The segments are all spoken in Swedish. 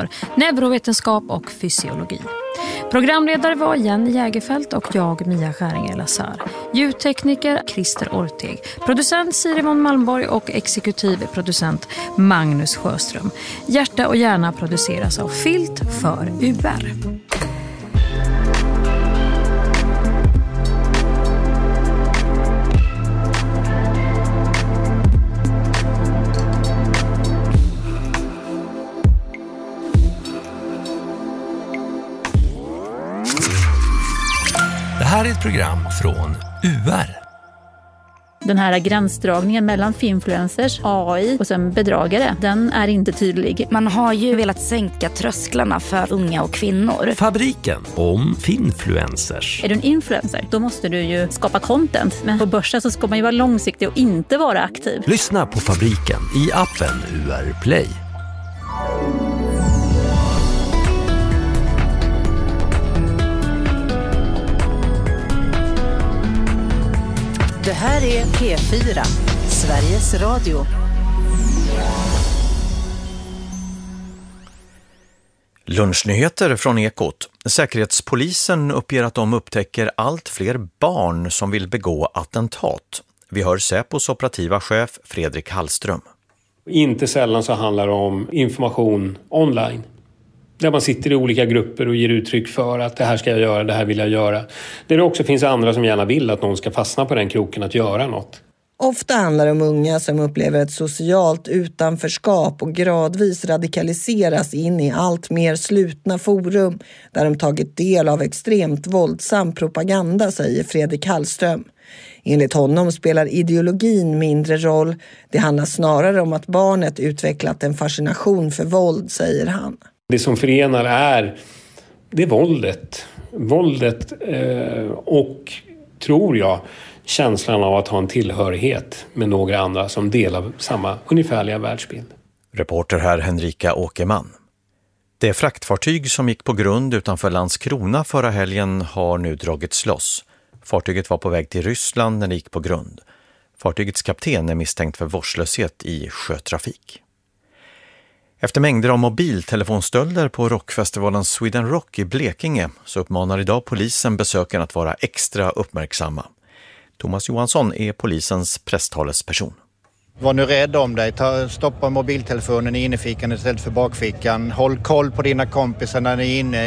för neurovetenskap och fysiologi. Programledare var Jenny Jägerfält och jag, Mia Skäringer-Lazar. Ljudtekniker Christer Orteg. Producent Sirivon Malmborg och exekutiv producent Magnus Sjöström. Hjärta och hjärna produceras av Filt för UR. Det här är ett program från UR. Den här gränsdragningen mellan finfluencers, AI och sen bedragare, den är inte tydlig. Man har ju velat sänka trösklarna för unga och kvinnor. Fabriken om finfluencers. Är du en influencer, då måste du ju skapa content. Men på börsen så ska man ju vara långsiktig och inte vara aktiv. Lyssna på Fabriken i appen UR Play. Det här är P4, Sveriges Radio. Lunchnyheter från Ekot. Säkerhetspolisen uppger att de upptäcker allt fler barn som vill begå attentat. Vi hör Säpos operativa chef Fredrik Hallström. Inte sällan så handlar det om information online. Där man sitter i olika grupper och ger uttryck för att det här ska jag göra, det här vill jag göra. Där det också finns andra som gärna vill att någon ska fastna på den kroken att göra något. Ofta handlar det om unga som upplever ett socialt utanförskap och gradvis radikaliseras in i allt mer slutna forum där de tagit del av extremt våldsam propaganda, säger Fredrik Hallström. Enligt honom spelar ideologin mindre roll. Det handlar snarare om att barnet utvecklat en fascination för våld, säger han. Det som förenar det är våldet. Våldet och, tror jag, känslan av att ha en tillhörighet med några andra som delar samma ungefärliga världsbild. Reporter här Henrika Åkerman. Det fraktfartyg som gick på grund utanför Landskrona förra helgen har nu dragits loss. Fartyget var på väg till Ryssland när det gick på grund. Fartygets kapten är misstänkt för vårdslöshet i sjötrafik. Efter mängder av mobiltelefonstölder på rockfestivalen Sweden Rock i Blekinge så uppmanar idag polisen besökarna att vara extra uppmärksamma. Thomas Johansson är polisens presstalesperson. Var nu rädd om dig. Stoppa mobiltelefonen i innefickan istället för bakfickan. Håll koll på dina kompisar när ni är inne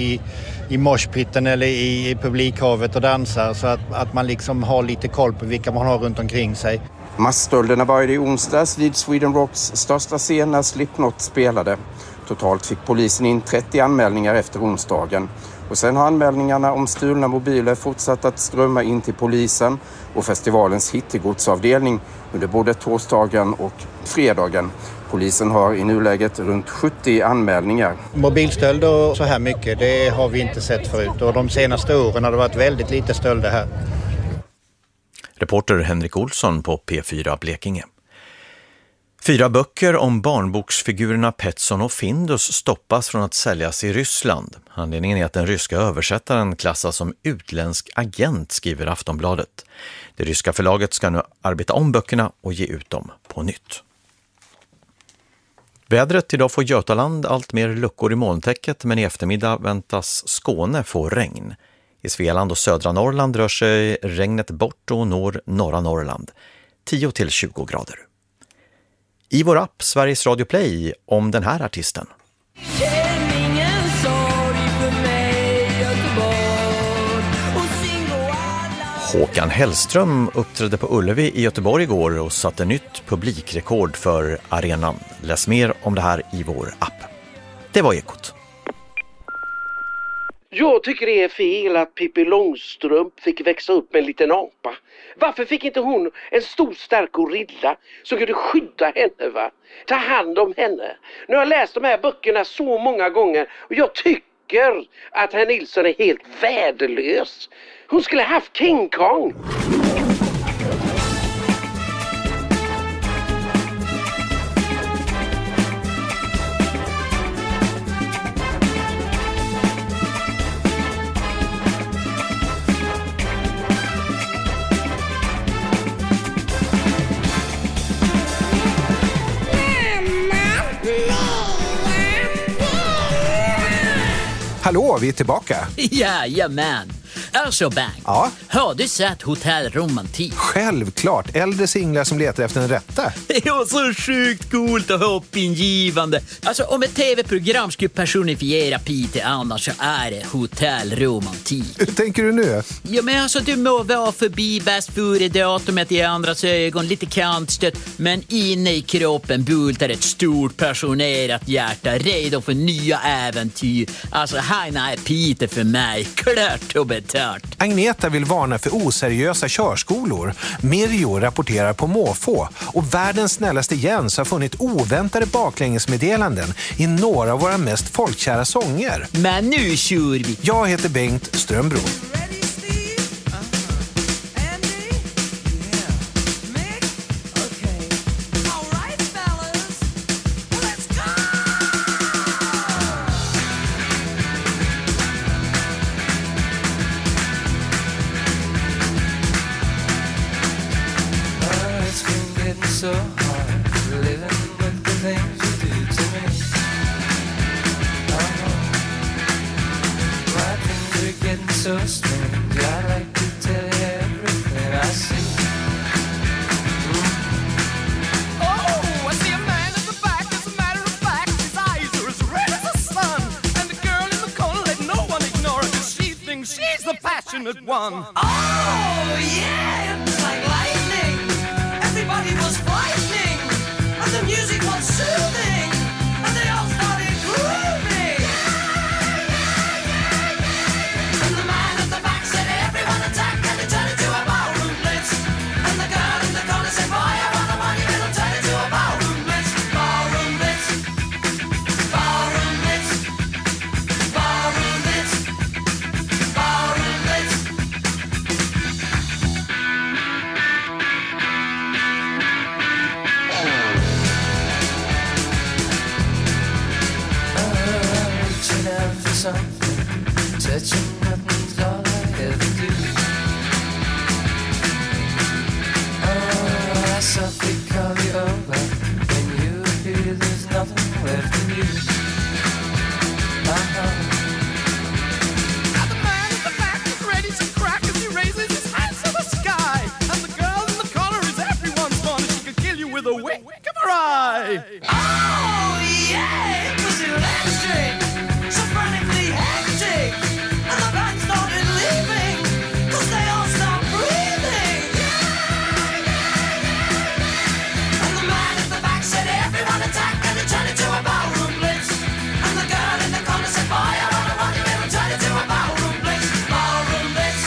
i moshpitten eller i publikhavet och dansar så att man liksom har lite koll på vilka man har runt omkring sig. Massstölderna började i onsdags vid Sweden Rocks största scen när Slipknot spelade. Totalt fick polisen in 30 anmälningar efter onsdagen. Och sen har anmälningarna om stulna mobiler fortsatt att strömma in till polisen och festivalens hittegodsavdelning under både torsdagen och fredagen. Polisen har i nuläget runt 70 anmälningar. Mobilstölder och så här mycket, det har vi inte sett förut. Och de senaste åren har det varit väldigt lite stölder här. Reporter Henrik Olsson på P4 Blekinge. 4 böcker om barnboksfigurerna Petson och Findus stoppas från att säljas i Ryssland. Anledningen är att den ryska översättaren klassas som utländsk agent, skriver Aftonbladet. Det ryska förlaget ska nu arbeta om böckerna och ge ut dem på nytt. Vädret: idag får Götaland allt mer luckor i molntäcket, men i eftermiddag väntas Skåne få regn. I Svealand och södra Norrland rör sig regnet bort och når norra Norrland. 10-20 grader. I vår app Sveriges Radio Play om den här artisten. Håkan Hellström uppträdde på Ullevi i Göteborg igår och satte nytt publikrekord för arenan. Läs mer om det här i vår app. Det var Ekot. Jag tycker det är fel att Pippi Långstrump fick växa upp med en liten apa. Varför fick inte hon en stor stark gorilla som kunde skydda henne, va? Ta hand om henne. Nu har jag läst de här böckerna så många gånger och jag tycker att herr Nilsson är helt värdelös. Hon skulle haft King Kong. Hallå, vi är tillbaka. Jajamän. Alltså Bang, har du sett Hotell Romantik? Självklart, äldre singlar som letar efter en rätta. Det är så sjukt coolt och hoppingivande. Alltså om ett tv-program skulle personifiera Peter annars så är det Hotell Romantik. Hur tänker du nu? Ja men alltså du må vara förbi bäst före datumet i andras ögon, lite kantstött, men inne i kroppen bultar ett stort passionerat hjärta redo för nya äventyr. Alltså han är Peter för mig, klart och betalt. Agneta vill varna för oseriösa körskolor. Mirjo rapporterar på måfå. Och världens snällaste Jens har funnit oväntade baklängesmeddelanden i några av våra mest folkkära sånger. Men nu kör vi! Jag heter Bengt Strömbro. So hard living with the things you do to me. My things are getting so strange. I'd like to tell you everything I see. Oh, I see a man in the back. As a matter of fact, his eyes are as red as the sun. And the girl in the corner, let no one ignore her, 'cause she thinks she's the passionate one. Oh, yeah, it's like lightning. Everybody was frightening, and the music was soothing, and they all started grooving. And the man at the back said, everyone attack, and it turned into a ballroom blitz. And the girl in the corner said, boy, I want the one, it'll turn into a ballroom blitz. Ballroom blitz, ballroom blitz, ballroom blitz, ballroom blitz. For something, touching nothing's all I ever do. Oh, I softly call you over. When you appear, there's nothing left of you. Now the man in the back is ready to crack as he raises his hands to the sky. And the girl in the corner is everyone's fun. She could kill you with a wink of her eye. Oh, yeah, it was electric. So frantically hectic, and the band started leaving, 'cause they all stopped breathing. And the man at the back said, everyone attack, and it turned into a ballroom blitz. And the girl in the corner said, boy, I don't know what you will turn into a ballroom blitz. Ballroom blitz.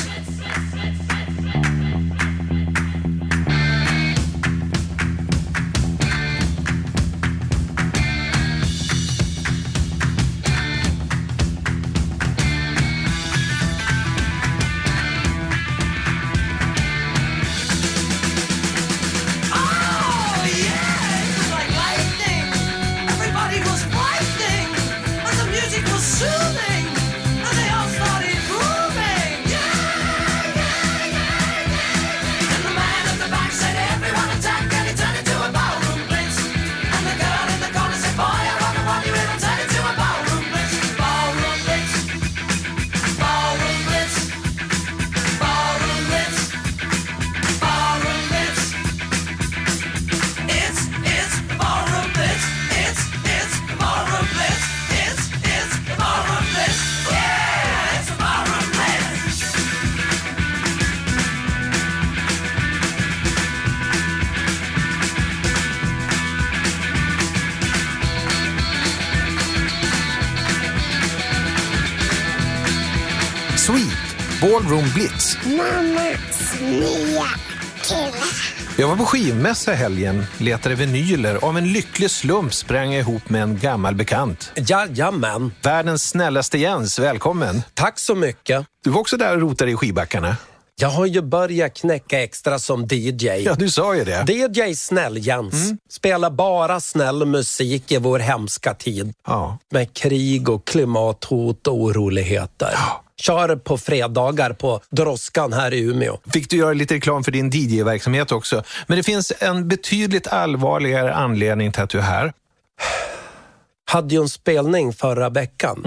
Sweet, Ballroom Blitz. Mammas nya kille. Jag var på skivmässa helgen, letade vinyler. Av en lycklig slump sprang jag ihop med en gammal bekant. Jajamän. Världens snällaste Jens, välkommen. Tack så mycket. Du var också där och rotade i skivbackarna. Jag har ju börjat knäcka extra som DJ. Ja, du sa ju det. DJ Snäll Jens. Spelar bara snäll musik i vår hemska tid. Ja. Med krig och klimathot och oroligheter. Ja. Kör på fredagar på Droskan här i Umeå. Fick du göra lite reklam för din DJ-verksamhet också. Men det finns en betydligt allvarligare anledning till att du är här. Hade ju en spelning förra veckan.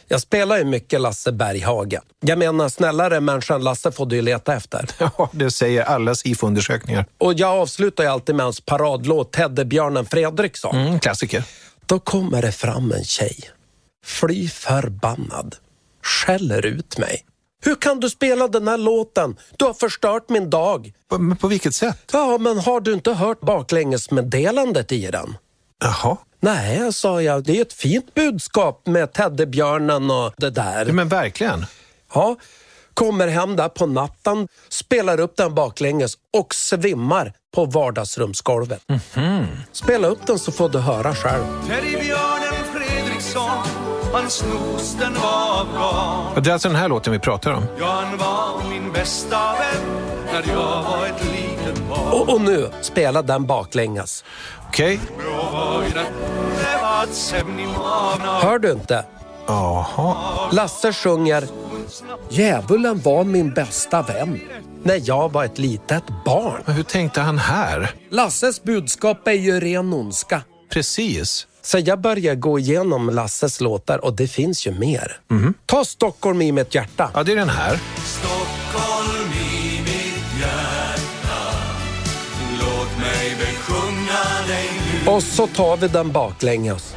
Jag spelar ju mycket Lasse Berghagen. Jag menar, snällare människan Lasse får du ju leta efter. Ja, det säger alla SIFO-undersökningar. Och jag avslutar ju alltid med hans paradlåt Teddybjörnen Fredriksson. Klassiker. Då kommer det fram en tjej. Fly förbannad. Skäller ut mig. Hur kan du spela den här låten? Du har förstört min dag. Men på vilket sätt? Ja, men har du inte hört baklängesmeddelandet i den? Jaha. Nej, sa jag. Det är ett fint budskap med Teddybjörnen och det där. Men verkligen. Ja, kommer hem där på natten, spelar upp den baklänges och svimmar på vardagsrumsgolvet. Spela upp den så får du höra själv. Teddybjörnen Fredriksson, hans nos den var bra. Och det är alltså den här låten vi pratar om. Ja, han var min bästa vän när jag var ett litet barn. Och nu spelar den baklänges. Okej. Hör du inte? Jaha. Lasse sjunger Djävulen var min bästa vän när jag var ett litet barn. Men hur tänkte han här? Lasses budskap är ju ren ondska. Precis. Så jag börjar gå igenom Lasses låtar och det finns ju mer. Ta Stockholm i mitt hjärta. Ja, det är den här. Stockholm i mitt hjärta, låt mig besjunga dig nu. Och så tar vi den baklänges.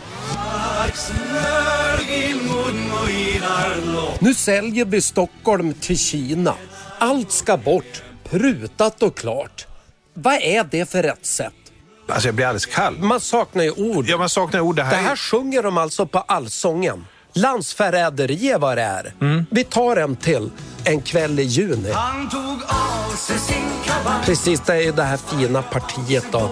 Nu säljer vi Stockholm till Kina. Allt ska bort, prutat och klart. Vad är det för rätt sätt? Alltså jag blir alldeles kall. Man saknar ju ord. Ja, man saknar ord. Det här sjunger de alltså på Allsången. Landsförräderi är vad det är. Vi tar en till. En kväll i juni. Han tog av sig sin kavaj. Precis, det är ju det här fina partiet då.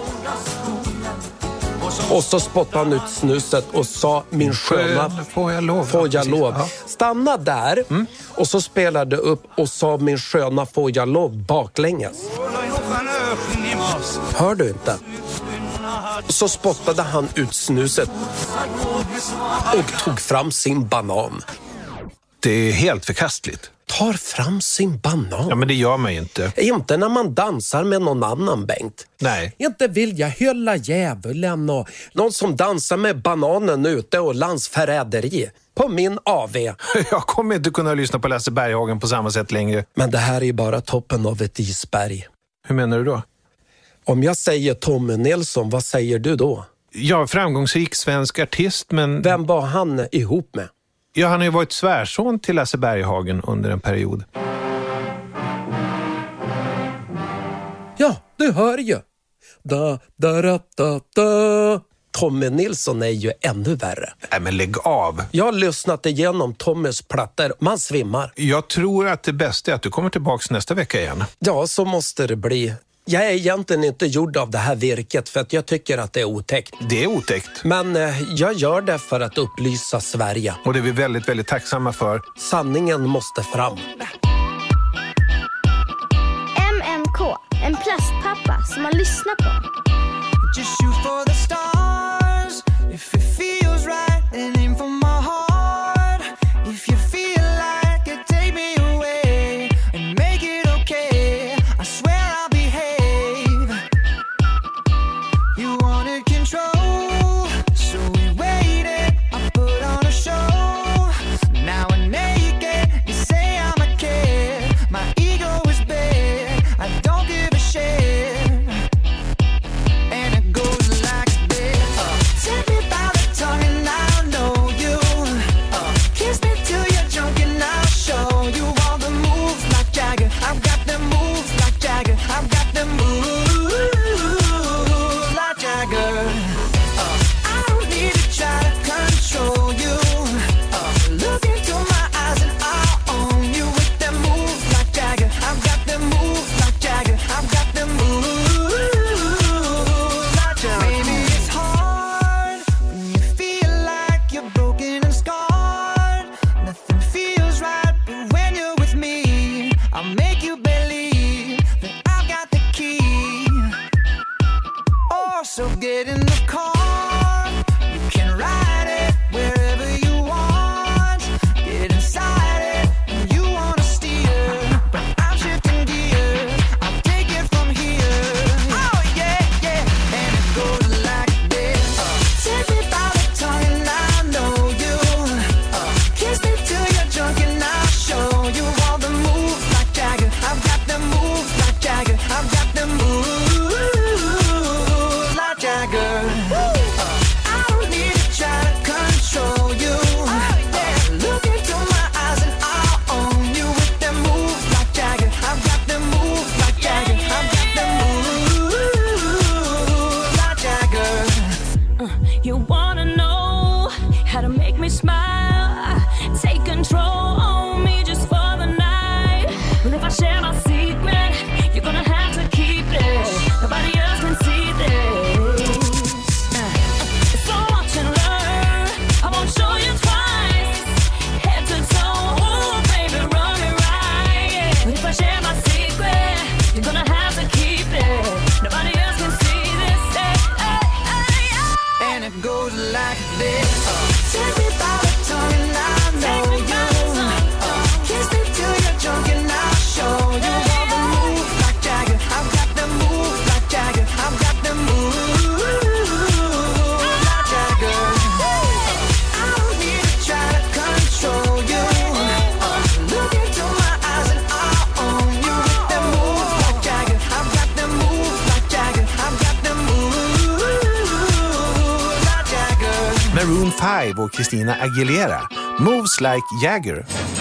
Och så spottade han ut snuset och sa min sköna får jag lov. Får jag lov. Ja. Stanna där och så spelade upp och sa min sköna får jag lov baklänges. Hör du inte? Så spottade han ut snuset och tog fram sin banan. Det är helt förkastligt. Tar fram sin banan? Ja, men det gör man ju inte. Inte när man dansar med någon annan, Bengt. Nej. Inte vill jag hylla djävulen och någon som dansar med bananen ute och landsförräderi. På min AV. Jag kommer inte kunna lyssna på Lasse Berghagen på samma sätt längre. Men det här är ju bara toppen av ett isberg. Hur menar du då? Om jag säger Tommy Nilsson, vad säger du då? Ja, framgångsrik svensk artist, men... Vem var han ihop med? Ja, han har ju varit svärson till Lasse Berghagen under en period. Ja, du hör ju. Da. Tommy Nilsson är ju ännu värre. Nej, men lägg av. Jag har lyssnat igenom Tommys plattor. Man svimmar. Jag tror att det bästa är att du kommer tillbaka nästa vecka igen. Ja, så måste det bli. Jag är egentligen inte gjord av det här virket för att jag tycker att det är otäckt. Det är otäckt. Men jag gör det för att upplysa Sverige. Och det är vi väldigt, väldigt tacksamma för. Sanningen måste fram. MMK, en plastpappa som man lyssnar på. Just shoot for the stars. If it feels right, then aim for my heart. If you feel like it, take me away and make it okay. I swear I'll behave. You wanted control, so we waited. I put on a show. Now I'm naked. You say I'm a kid. My ego is big. I don't give a shit. And it goes like this. smile. Take control on me just for the night. Well, if I share my secret, you're gonna have to keep it. Nobody else can see this. So watch and learn. I won't show you twice. Head to toe, ooh, baby, run it right. But if I share my secret, you're gonna have to keep it. Nobody else can see this. And it goes like this. Take me by the tongue and I know you. Kiss me till you're drunk and I'll show you all the moves like Jagger. I've got them moves like Jagger. I've got them moves like Jagger. I don't need to try to control you. Look into my eyes and I'll own you with them moves like Jagger. I've got them moves like Jagger. I've got them moves like Jagger. Maroon 5 och Christina Aguilera. Moves like Jagger.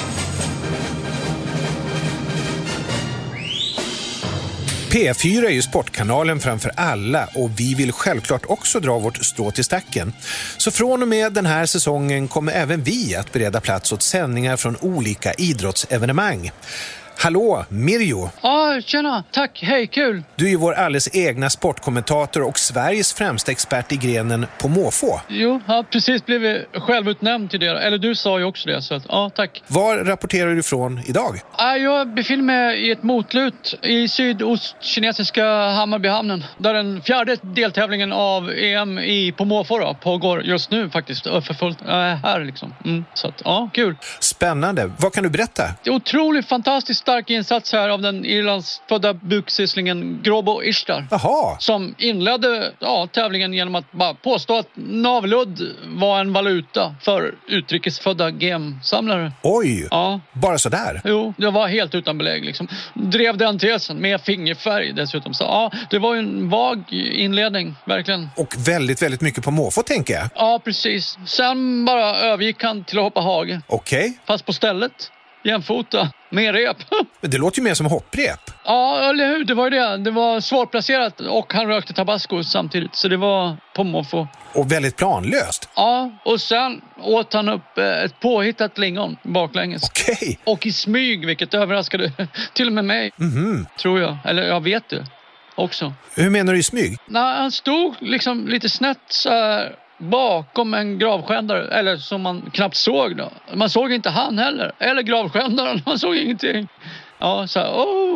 P4 är ju sportkanalen framför alla och vi vill självklart också dra vårt strå till stacken. Så från och med den här säsongen kommer även vi att bereda plats åt sändningar från olika idrottsevenemang. Hallå, Mirjo. Ja, tjena. Tack. Hej, kul. Du är ju vår alldeles egna sportkommentator och Sveriges främsta expert i grenen på måfå. Jo, jag har precis blivit självutnämnd till det. Eller du sa ju också det, så att, ja, tack. Var rapporterar du ifrån idag? Jag befinner mig i ett motlut i sydostkinesiska Hammarbyhamnen. Där den fjärde deltävlingen av EM på måfå pågår just nu faktiskt. För fullt här liksom. Så att, ja, kul. Spännande. Vad kan du berätta? Det är otroligt fantastiskt stark insats här av den irlandsfödda buksyslingen Grobo Ishtar. Jaha. Som inledde tävlingen genom att bara påstå att naveludd var en valuta för utrikesfödda GM-samlare. Oj, ja. Bara sådär? Jo, det var helt utan belägg liksom. Drev den tesen med fingerfärg dessutom. Så ja, det var ju en vag inledning, verkligen. Och väldigt, väldigt mycket på måfå tänker jag. Ja, precis. Sen bara övergick han till att hoppa hage. Okej. Fast på stället. Jämfota. Med rep. Men det låter ju mer som hopprep. Ja, eller hur? Det var ju det. Det var svårplacerat och han rökte tabasco samtidigt. Så det var på måfå. Och väldigt planlöst. Ja, och sen åt han upp ett påhittat lingon baklänges. Okej. Och i smyg, vilket överraskade till och med mig. Tror jag. Eller jag vet det också. Hur menar du i smyg? Nej, han stod liksom lite snett så här bakom en gravskändare, eller som man knappt såg då. Man såg inte han heller, eller gravskändaren, man såg ingenting. Ja, så här,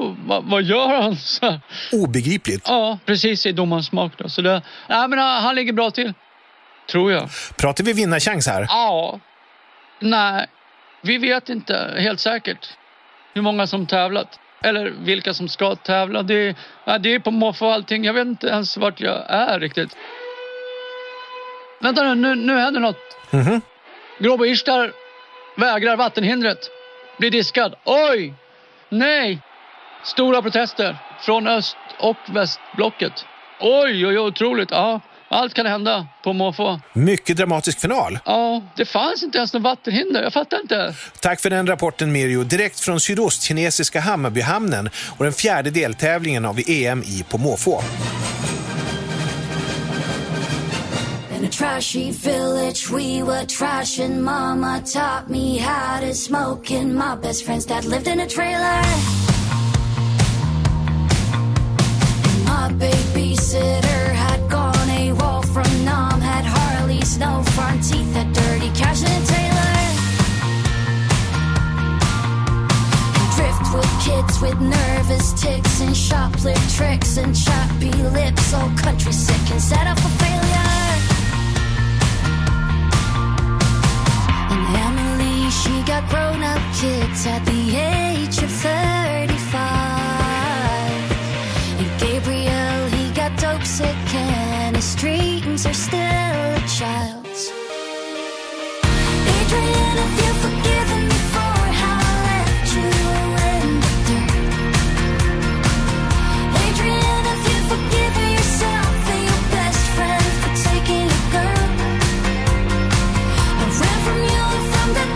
vad gör han? Så här. Obegripligt. Ja, precis i domarens smak då. Så det, men han ligger bra till, tror jag. Pratar vi vinnarchans här? Ja, nej, vi vet inte helt säkert hur många som tävlat. Eller vilka som ska tävla. Det är på måfå och allting. Jag vet inte ens vart jag är riktigt. Vänta nu händer något. Grobo Ishtar vägrar vattenhindret. Blir diskad. Oj! Nej! Stora protester från öst- och västblocket. Oj, otroligt. Ja, allt kan hända på måfå. Mycket dramatisk final. Ja, det fanns inte ens någon vattenhinder. Jag fattar inte. Tack för den rapporten, Mirjo. Direkt från sydostkinesiska Hammarbyhamnen och den fjärde deltävlingen av EM på måfå. In a trashy village we were trashing. Mama taught me how to smoke, and my best friend's dad lived in a trailer. And my babysitter had gone AWOL from Nam, had Harley's no front teeth, had dirty cash in a trailer. And driftwood kids with nervous tics and shoplift tricks and choppy lips, all country sick and set up for failure. She got grown-up kids at the age of 35. And Gabriel, he got dope sick and his dreams are still a child's. Adrian, if you've forgiven me for how I left you in the dirt. Adrian, if you've forgiven yourself and your best friend for taking a girl. I ran from you and from the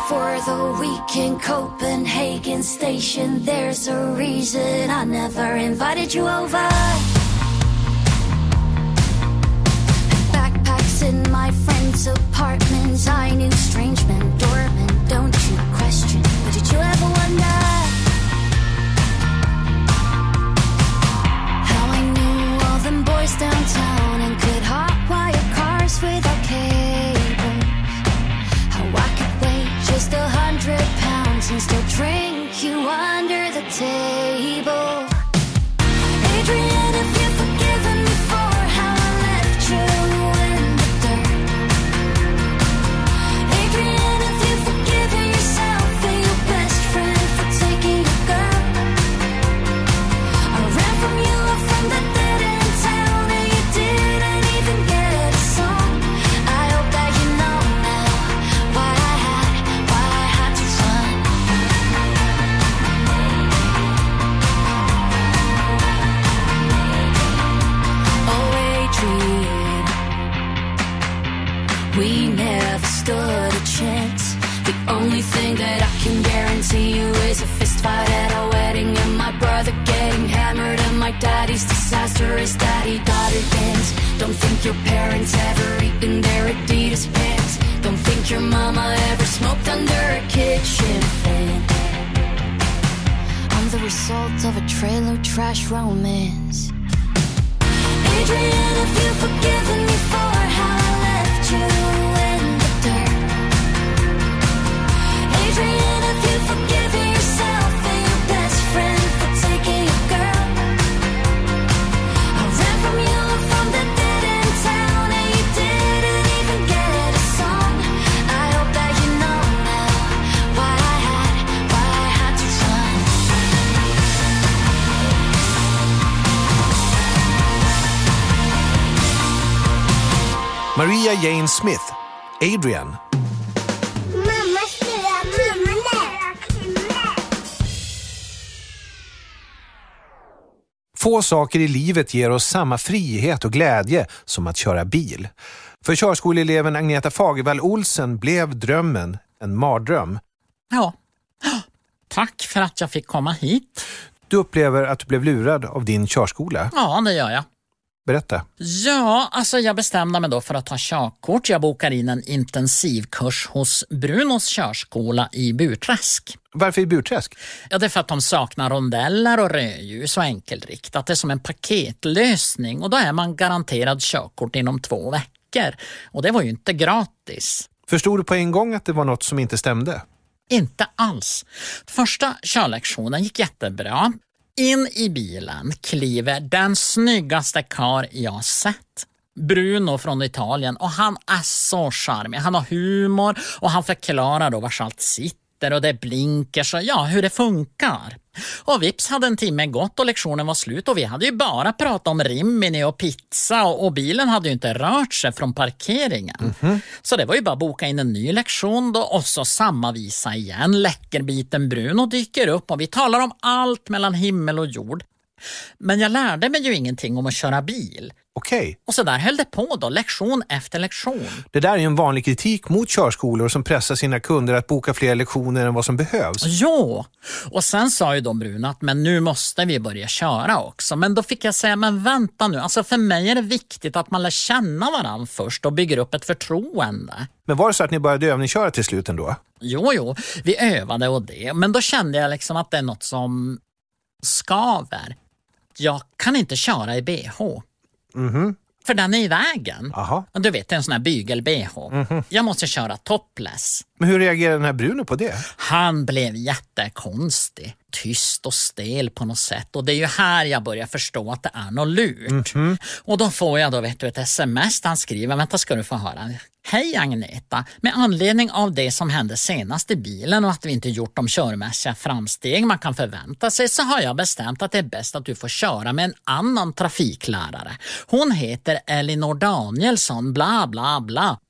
for the week in Copenhagen station. There's a reason I never invited you over. Backpacks in my friends' apartments. I knew strange men, doormen, don't you question. But did you ever wonder how I knew all them boys downtown and could hotwire cars without cables? How I could weigh just 100 pounds and still drink you under the table. Adrian, if you've forgiven me for how I left you in the dirt. Adrian, if you've forgiven yourself and your best friend for taking your girl. I ran from you up from the dead end town and you didn't even get a song. I hope that you know now why I had to run. Oh, Adrian, we never stood a chance. The only thing that I can guarantee you is a fist fight at a wedding and my brother getting hammered and my daddy's disastrous daddy-daughter dance. Don't think your parents ever eaten their Adidas pants. Don't think your mama ever smoked under a kitchen fan. I'm the result of a trailer trash romance. Adrian, if you've forgiven me for how I left you in the dirt. Adrian, if you've forgiven yourself and your best friend for taking your girl. I ran from you from the dead end town and you didn't even get a song. I hope that you know now why I had to run. Maria Jane Smith, Adrian. Få saker i livet ger oss samma frihet och glädje som att köra bil. För körskoleeleven Agneta Fagervall Olsen blev drömmen en mardröm. Ja, tack för att jag fick komma hit. Du upplever att du blev lurad av din körskola? Ja, det gör jag. Berätta. Ja, alltså jag bestämde mig då för att ta körkort. Jag bokar in en intensivkurs hos Brunos körskola i Burträsk. Varför i Burträsk? Ja, det är för att de saknar rondeller och rödljus och enkelriktat. Det är som en paketlösning och då är man garanterad körkort inom 2 veckor. Och det var ju inte gratis. Förstod du på en gång att det var något som inte stämde? Inte alls. Första körlektionen gick jättebra. In i bilen kliver den snyggaste kar jag sett. Bruno från Italien och han är så charmig. Han har humor och han förklarar då vars allt sitter och det blinker så ja, hur det funkar. Och vips hade en timme gått och lektionen var slut och vi hade ju bara pratat om rimini och pizza och bilen hade ju inte rört sig från parkeringen. Så det var ju bara boka in en ny lektion då och så samma visa igen. Läckerbiten Bruno dyker upp och vi talar om allt mellan himmel och jord. Men jag lärde mig ju ingenting om att köra bil. Okej. Och så där höll det på då, lektion efter lektion. Det där är ju en vanlig kritik mot körskolor som pressar sina kunder att boka fler lektioner än vad som behövs. Ja, och sen sa ju de Bruno att men nu måste vi börja köra också. Men då fick jag säga, men vänta nu, alltså för mig är det viktigt att man lär känna varandra först och bygger upp ett förtroende. Men var det så att ni började övningsköra till slut ändå? Jo, vi övade och det. Men då kände jag liksom att det är något som skaver. Jag kan inte köra i BH. För den är i vägen. Aha. Du vet, en sån här bygel-BH. Jag måste köra topless. Men hur reagerar den här Bruno på det? Han blev jättekonstig. Tyst och stel på något sätt. Och det är ju här jag börjar förstå att det är något lurt. Och då får jag då ett sms han skriver. Vänta ska du få höra. Hej Agneta, med anledning av det som hände senast i bilen och att vi inte gjort de körmässiga framsteg man kan förvänta sig så har jag bestämt att det är bäst att du får köra med en annan trafiklärare. Hon heter Elinor Danielsson, bla bla bla.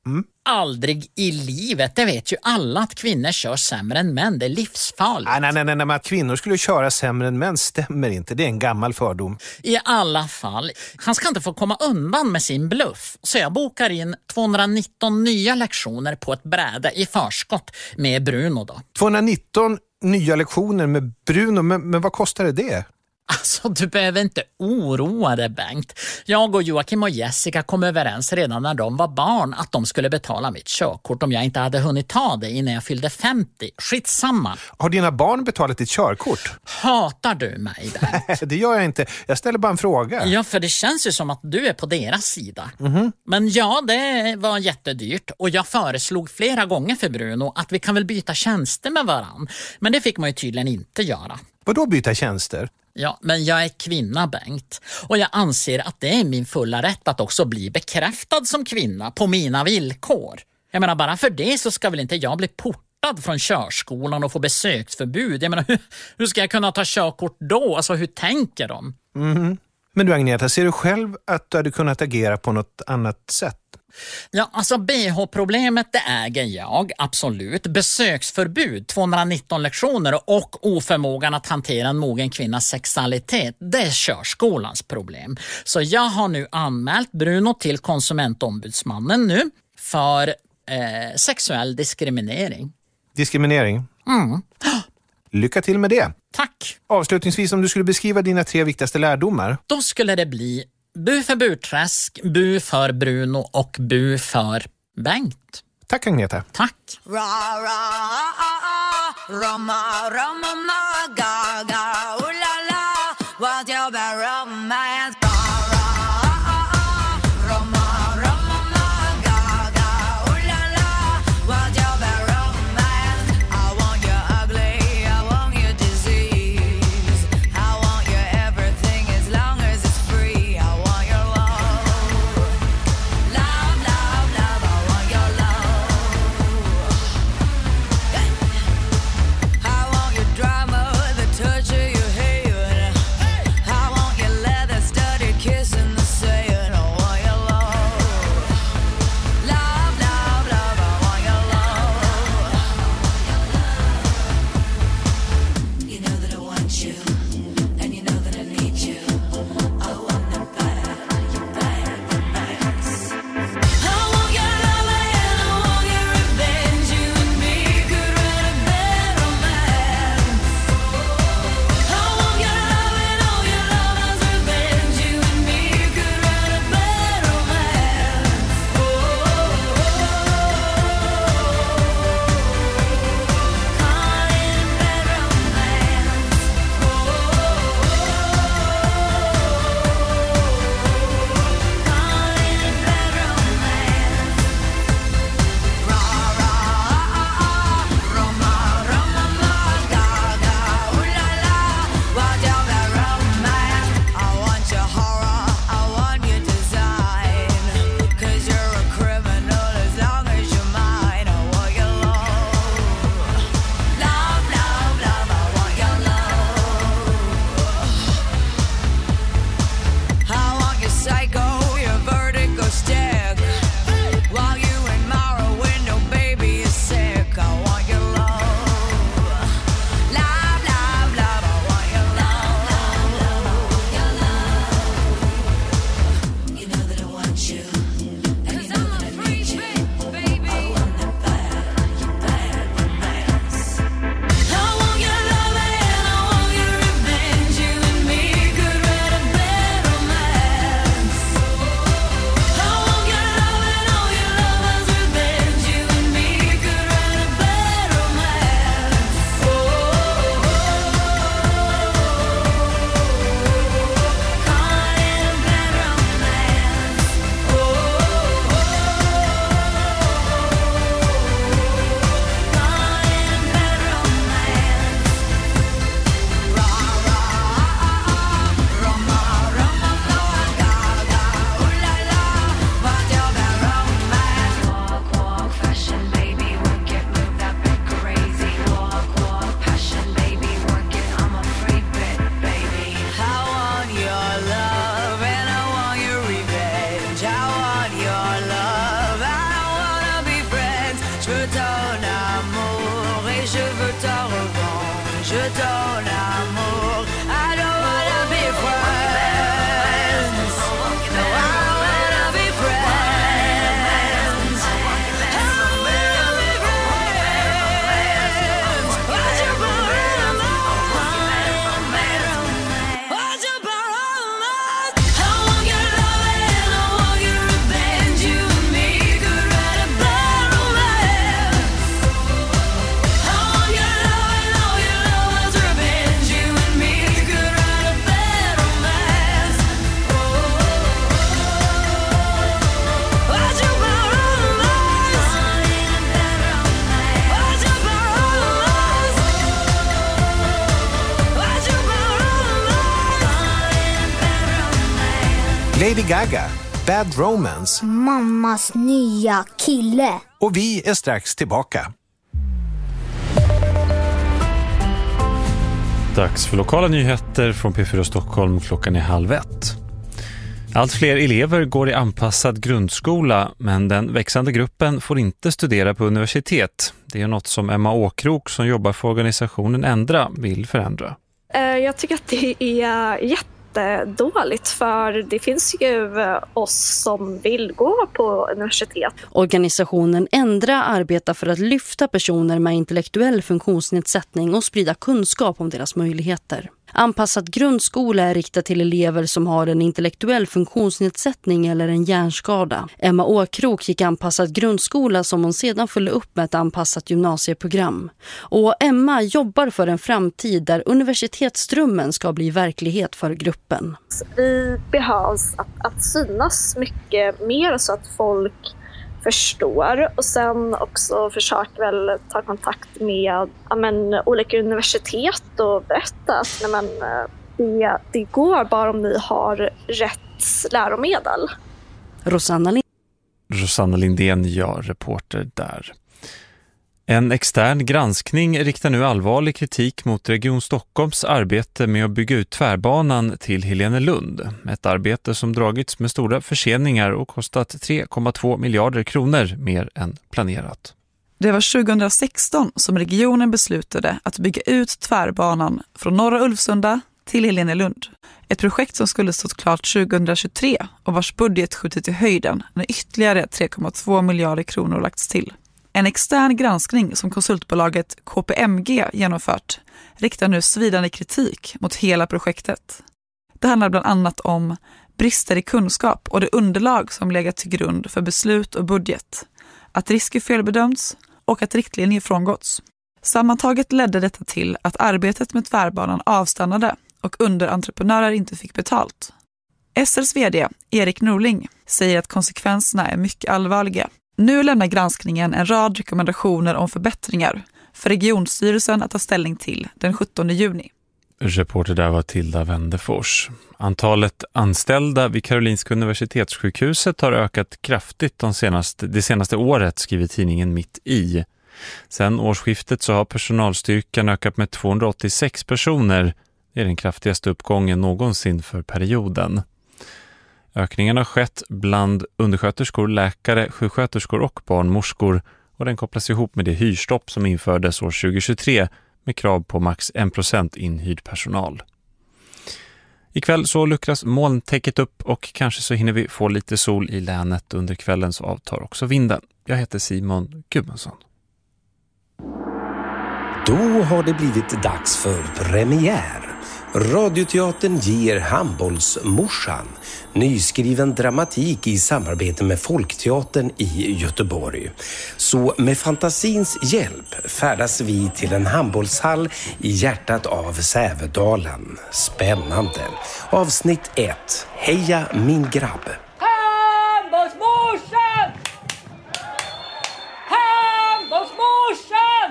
Aldrig i livet. Det vet ju alla att kvinnor kör sämre än män. Det är livsfarligt. Nej, men att kvinnor skulle köra sämre än män stämmer inte. Det är en gammal fördom. I alla fall, han ska inte få komma undan med sin bluff. Så jag bokar in 219 nya lektioner på ett bräde i förskott med Bruno då. 219 nya lektioner med Bruno, men vad kostar det? Alltså, du behöver inte oroa dig, Bengt. Jag och Joakim och Jessica kom överens redan när de var barn att de skulle betala mitt körkort om jag inte hade hunnit ta det innan jag fyllde 50. Skitsamma. Har dina barn betalat ditt körkort? Hatar du mig, Bengt? Det gör jag inte. Jag ställer bara en fråga. Ja, för det känns ju som att du är på deras sida. Mhm. Men ja, det var jättedyrt och jag föreslog flera gånger för Bruno att vi kan väl byta tjänster med varann. Men det fick man ju tydligen inte göra. Vadå byta tjänster? Ja, men jag är kvinna, Bengt. Och jag anser att det är min fulla rätt att också bli bekräftad som kvinna på mina villkor. Jag menar, bara för det så ska väl inte jag bli portad från körskolan och få besöksförbud. Jag menar, hur ska jag kunna ta körkort då? Alltså, hur tänker de? Men du, Agneta, ser du själv att du hade kunnat agera på något annat sätt? Ja, alltså BH-problemet det äger jag, absolut. Besöksförbud, 219 lektioner och oförmågan att hantera en mogen kvinnas sexualitet, det är körskolans problem. Så jag har nu anmält Bruno till konsumentombudsmannen nu för sexuell diskriminering. Diskriminering? Lycka till med det. Tack. Avslutningsvis, om du skulle beskriva dina 3 viktigaste lärdomar. Då skulle det bli bu för Burträsk, bu för Bruno och bu för Bengt. Tack, Agneta. Tack. Touch of Je veux ton amour et je veux ta revanche. Je veux ton amour. I don't wanna be friends. No, I don't wanna be friends. I don't wanna be friends. Why'd you borrow my Why'd you borrow my I want your love and I want your revenge. You and me could write a bad romance. I want your love and all your love's revenge. You and me could write a bad romance. Why'd you borrow my Why'd you borrow Why'd you Lady Gaga, Bad Romance. Mammas nya kille. Och vi är strax tillbaka. Dags för lokala nyheter från P4 Stockholm. Klockan är 12:30. Allt fler elever går i anpassad grundskola, men den växande gruppen får inte studera på universitet. Det är något som Emma Åkrok, som jobbar för organisationen Ändra, vill förändra. Jag tycker att det är jättedåligt, för det finns ju oss som vill gå på universitet. Organisationen Ändra arbetar för att lyfta personer med intellektuell funktionsnedsättning och sprida kunskap om deras möjligheter. Anpassad grundskola är riktad till elever som har en intellektuell funktionsnedsättning eller en hjärnskada. Emma Åkrok gick anpassad grundskola som hon sedan följde upp med ett anpassat gymnasieprogram. Och Emma jobbar för en framtid där universitetsdrömmen ska bli verklighet för gruppen. Vi behövs att synas mycket mer så att folk förstår, och sen också försöker väl ta kontakt med olika universitet och berätta att det går bara om ni har rätt läromedel. Rosanna Lindén gör reporter där. En extern granskning riktar nu allvarlig kritik mot Region Stockholms arbete med att bygga ut tvärbanan till Helenelund. Ett arbete som dragits med stora förseningar och kostat 3,2 miljarder kronor mer än planerat. Det var 2016 som regionen beslutade att bygga ut tvärbanan från norra Ulvsunda till Helenelund. Ett projekt som skulle stått klart 2023 och vars budget skjutit i höjden när ytterligare 3,2 miljarder kronor lagts till. En extern granskning som konsultbolaget KPMG genomfört riktar nu svidande kritik mot hela projektet. Det handlar bland annat om brister i kunskap och det underlag som legat till grund för beslut och budget, att risker felbedömts och att riktlinjer frångåtts. Sammantaget ledde detta till att arbetet med tvärbanan avstannade och underentreprenörer inte fick betalt. SLs vd Erik Norling säger att konsekvenserna är mycket allvarliga. Nu lämnar granskningen en rad rekommendationer om förbättringar för regionstyrelsen att ta ställning till den 17 juni. Reporter där var Tilda Wendefors. Antalet anställda vid Karolinska universitetssjukhuset har ökat kraftigt det senaste året, skriver tidningen Mitt i. Sen årsskiftet så har personalstyrkan ökat med 286 personer. Det är den kraftigaste uppgången någonsin för perioden. Ökningen har skett bland undersköterskor, läkare, sjuksköterskor och barnmorskor, och den kopplas ihop med det hyrstopp som infördes år 2023 med krav på max 1% inhyrd personal. Ikväll så luckras molntäcket upp och kanske så hinner vi få lite sol i länet under kvällen, så avtar också vinden. Jag heter Simon Gudmundsson. Då har det blivit dags för premiär. Radioteatern ger Handbollsmorsan nyskriven dramatik i samarbete med Folkteatern i Göteborg. Så med fantasins hjälp färdas vi till en handbollshall i hjärtat av Sävedalen. Spännande. Avsnitt 1. Heja min grabb. Handbollsmorsan! Handbollsmorsan!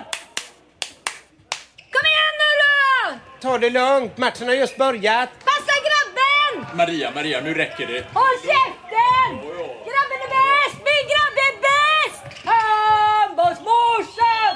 Kom igen nu då! Ta det lugnt, matchen har just börjat. Passa grabben! Maria, nu räcker det. Håll käften! Grabben är bäst! Min grabb är bäst! Handbollsmorsan!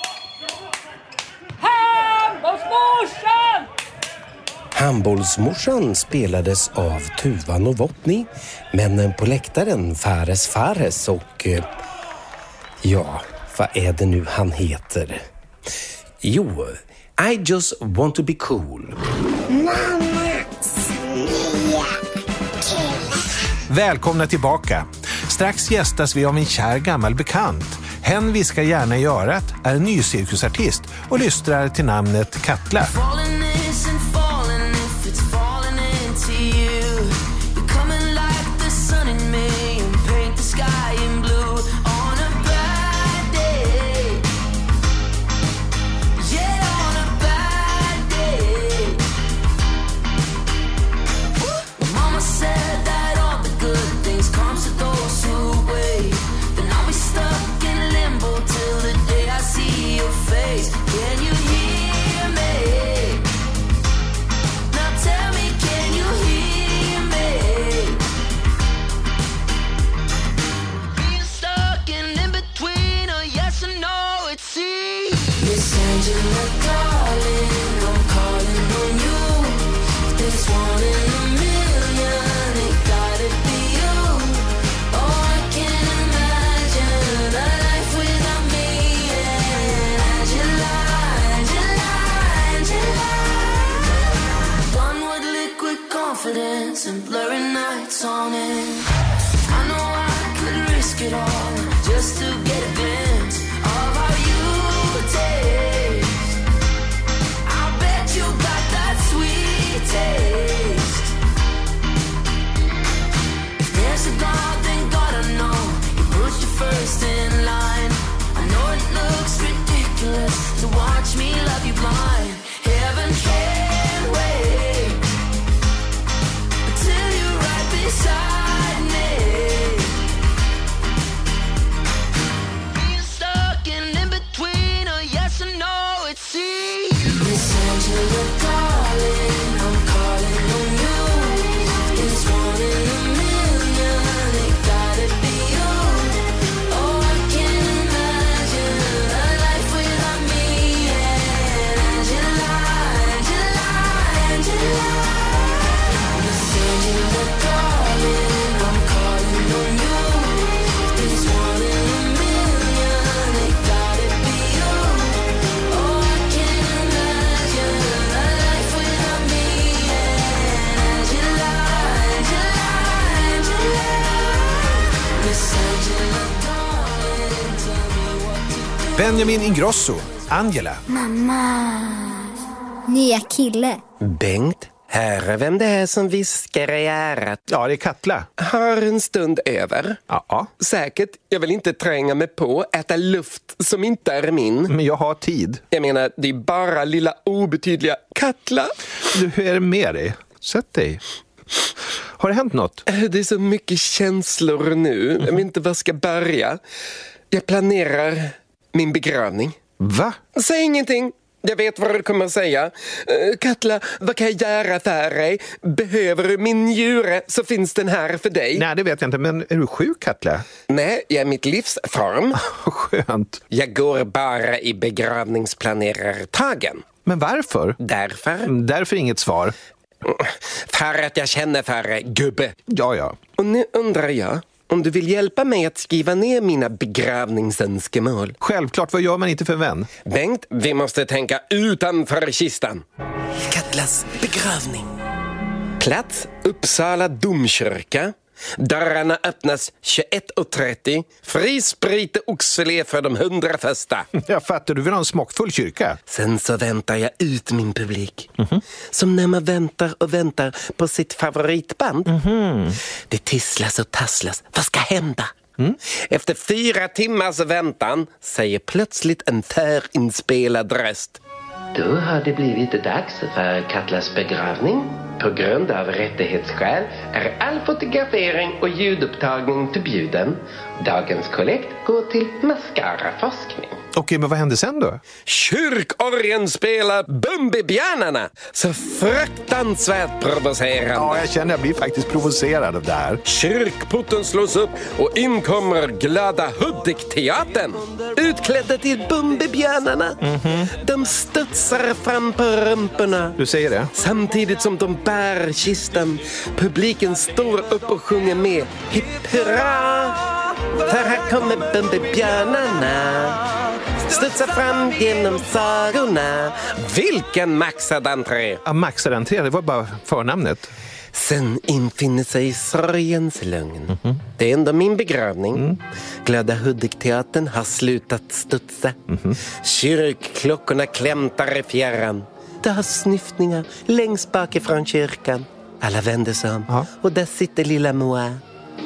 Handbollsmorsan! Handbollsmorsan spelades av Tuva Novotny, männen på läktaren Fares och Vad är det nu han heter? Jo, I just want to be cool. Mammas nya kille. Välkomna tillbaka. Strax gästas vi av en kär gammal bekant. Hen viskar gärna i örat, är en ny cirkusartist och lystrar till namnet Katla. And blurry nights on it. I know I could risk it all just to get a glimpse of how you taste. I bet you got that sweet taste. If there's a God, then God I know He puts you first in line. I know it looks ridiculous to watch me love you blind. Heaven can't wait till you're right beside me. Being stuck in between a yes and no, it's see. Miss Angela, darling, I'm calling on you. It's one in a million, it gotta be you. Oh, I can't imagine a life without me. And Angela, Angela, Angela. Benjamin Ingrosso, Angela. Mamma. Nya kille. Bengt, här är vem det är som viskar i örat. Ja, det är Katla. Har en stund över. Ja. Säkert, jag vill inte tränga mig på, äta luft som inte är min. Men jag har tid. Jag menar, det är bara lilla obetydliga Katla. Du, hur är det med dig? Sätt dig. Har det hänt något? Det är så mycket känslor nu. Jag vet inte var jag ska börja. Jag planerar min begravning. Va? Säg ingenting. Jag vet vad du kommer att säga. Katla, vad kan jag göra för dig? Behöver du min njure så finns den här för dig. Nej, det vet jag inte. Men är du sjuk, Katla? Nej, jag är mitt livsform. Skönt. Jag går bara i begravningsplanerartagen. Men varför? Därför inget svar. För att jag känner för gubbe. Ja. Och nu undrar jag om du vill hjälpa mig att skriva ner mina begravningsönskemål. Självklart, vad gör man inte för vän? Bengt, vi måste tänka utanför kistan. Katlas begravning. Plats, Uppsala domkyrka. Dörrarna öppnas 21:30. Fri sprit och oxfilé för de 100 första. Jag fattar, du vill ha en smockfull kyrka. Sen så väntar jag ut min publik. Som när man väntar och väntar på sitt favoritband. Det tisslas och tasslas. Vad ska hända? Efter 4 timmars väntan säger plötsligt en förinspelad röst. Då har det blivit dags för Katlas begravning. På grund av rättighetsskäl är all fotografering och ljudupptagning förbjuden. Dagens kollekt går till mascaraforskning. Okej, men vad hände sen då? Kyrkorgen spelar Bumbibjörnarna. Så fruktansvärt provocerande. Ja, jag känner jag blir faktiskt provocerad av det här. Kyrkporten slås upp och in kommer glada Hudik-teatern. Utklädda till Bumbibjörnarna. De studsar fram på rumporna. Du säger det? Samtidigt som de bär kistan. Publiken står upp och sjunger med. Hipp hurra! För här kommer Bumbibjörnarna. Studsa fram genom sagorna. Vilken maxad entré! Ja, maxad entré, det var bara förnamnet. Sen infinner sig sorgens lugn. Det är ändå min begravning. Glada Hudik-teatern har slutat studsa. Kyrkklockorna klämtar i fjärran. Det har snyftningar längst bak ifrån kyrkan. Alla vänder sig om. Och där sitter lilla Moa.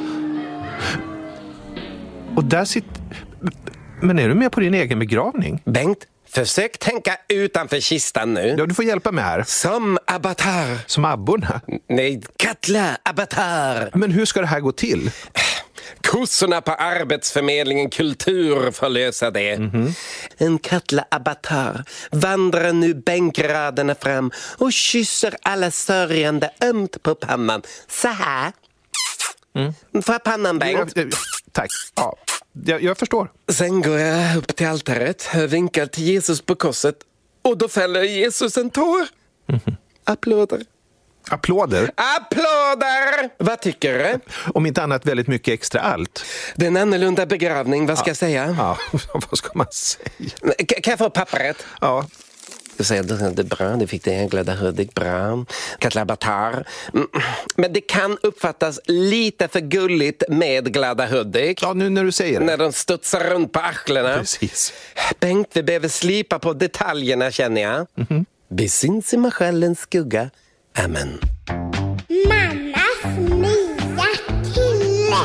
Och där sitter... Men är du med på din egen begravning? Bengt, försök tänka utanför kistan nu. Ja, du får hjälpa mig här. Som Avatar. Som abborna? Nej, Katla Avatar. Men hur ska det här gå till? Kossorna på Arbetsförmedlingen Kultur får lösa det. En Katla Avatar vandrar nu bänkraderna fram och kysser alla sörjande ömt på pannan. Så här. För pannan, Bengt. Tack. Ja, jag förstår. Sen går jag upp till altaret, vinkar till Jesus på korset och då fäller Jesus en tår. Applåder. Applåder? Applåder! Vad tycker du? Om inte annat väldigt mycket extra allt. Det är en annorlunda begravning, vad ska jag säga? Ja, vad ska man säga? Kan jag få pappret? Ja. Du säger att det är bra, det fick det en Glada Hudik, bra. Katla Avatar. Men det kan uppfattas lite för gulligt med Glada Hudik. Ja, nu när du säger det. När de studsar runt på axlarna. Precis. Bengt, vi behöver slipa på detaljerna, känner jag. Besinns i marschallens skugga. Amen. Mammas nya kille.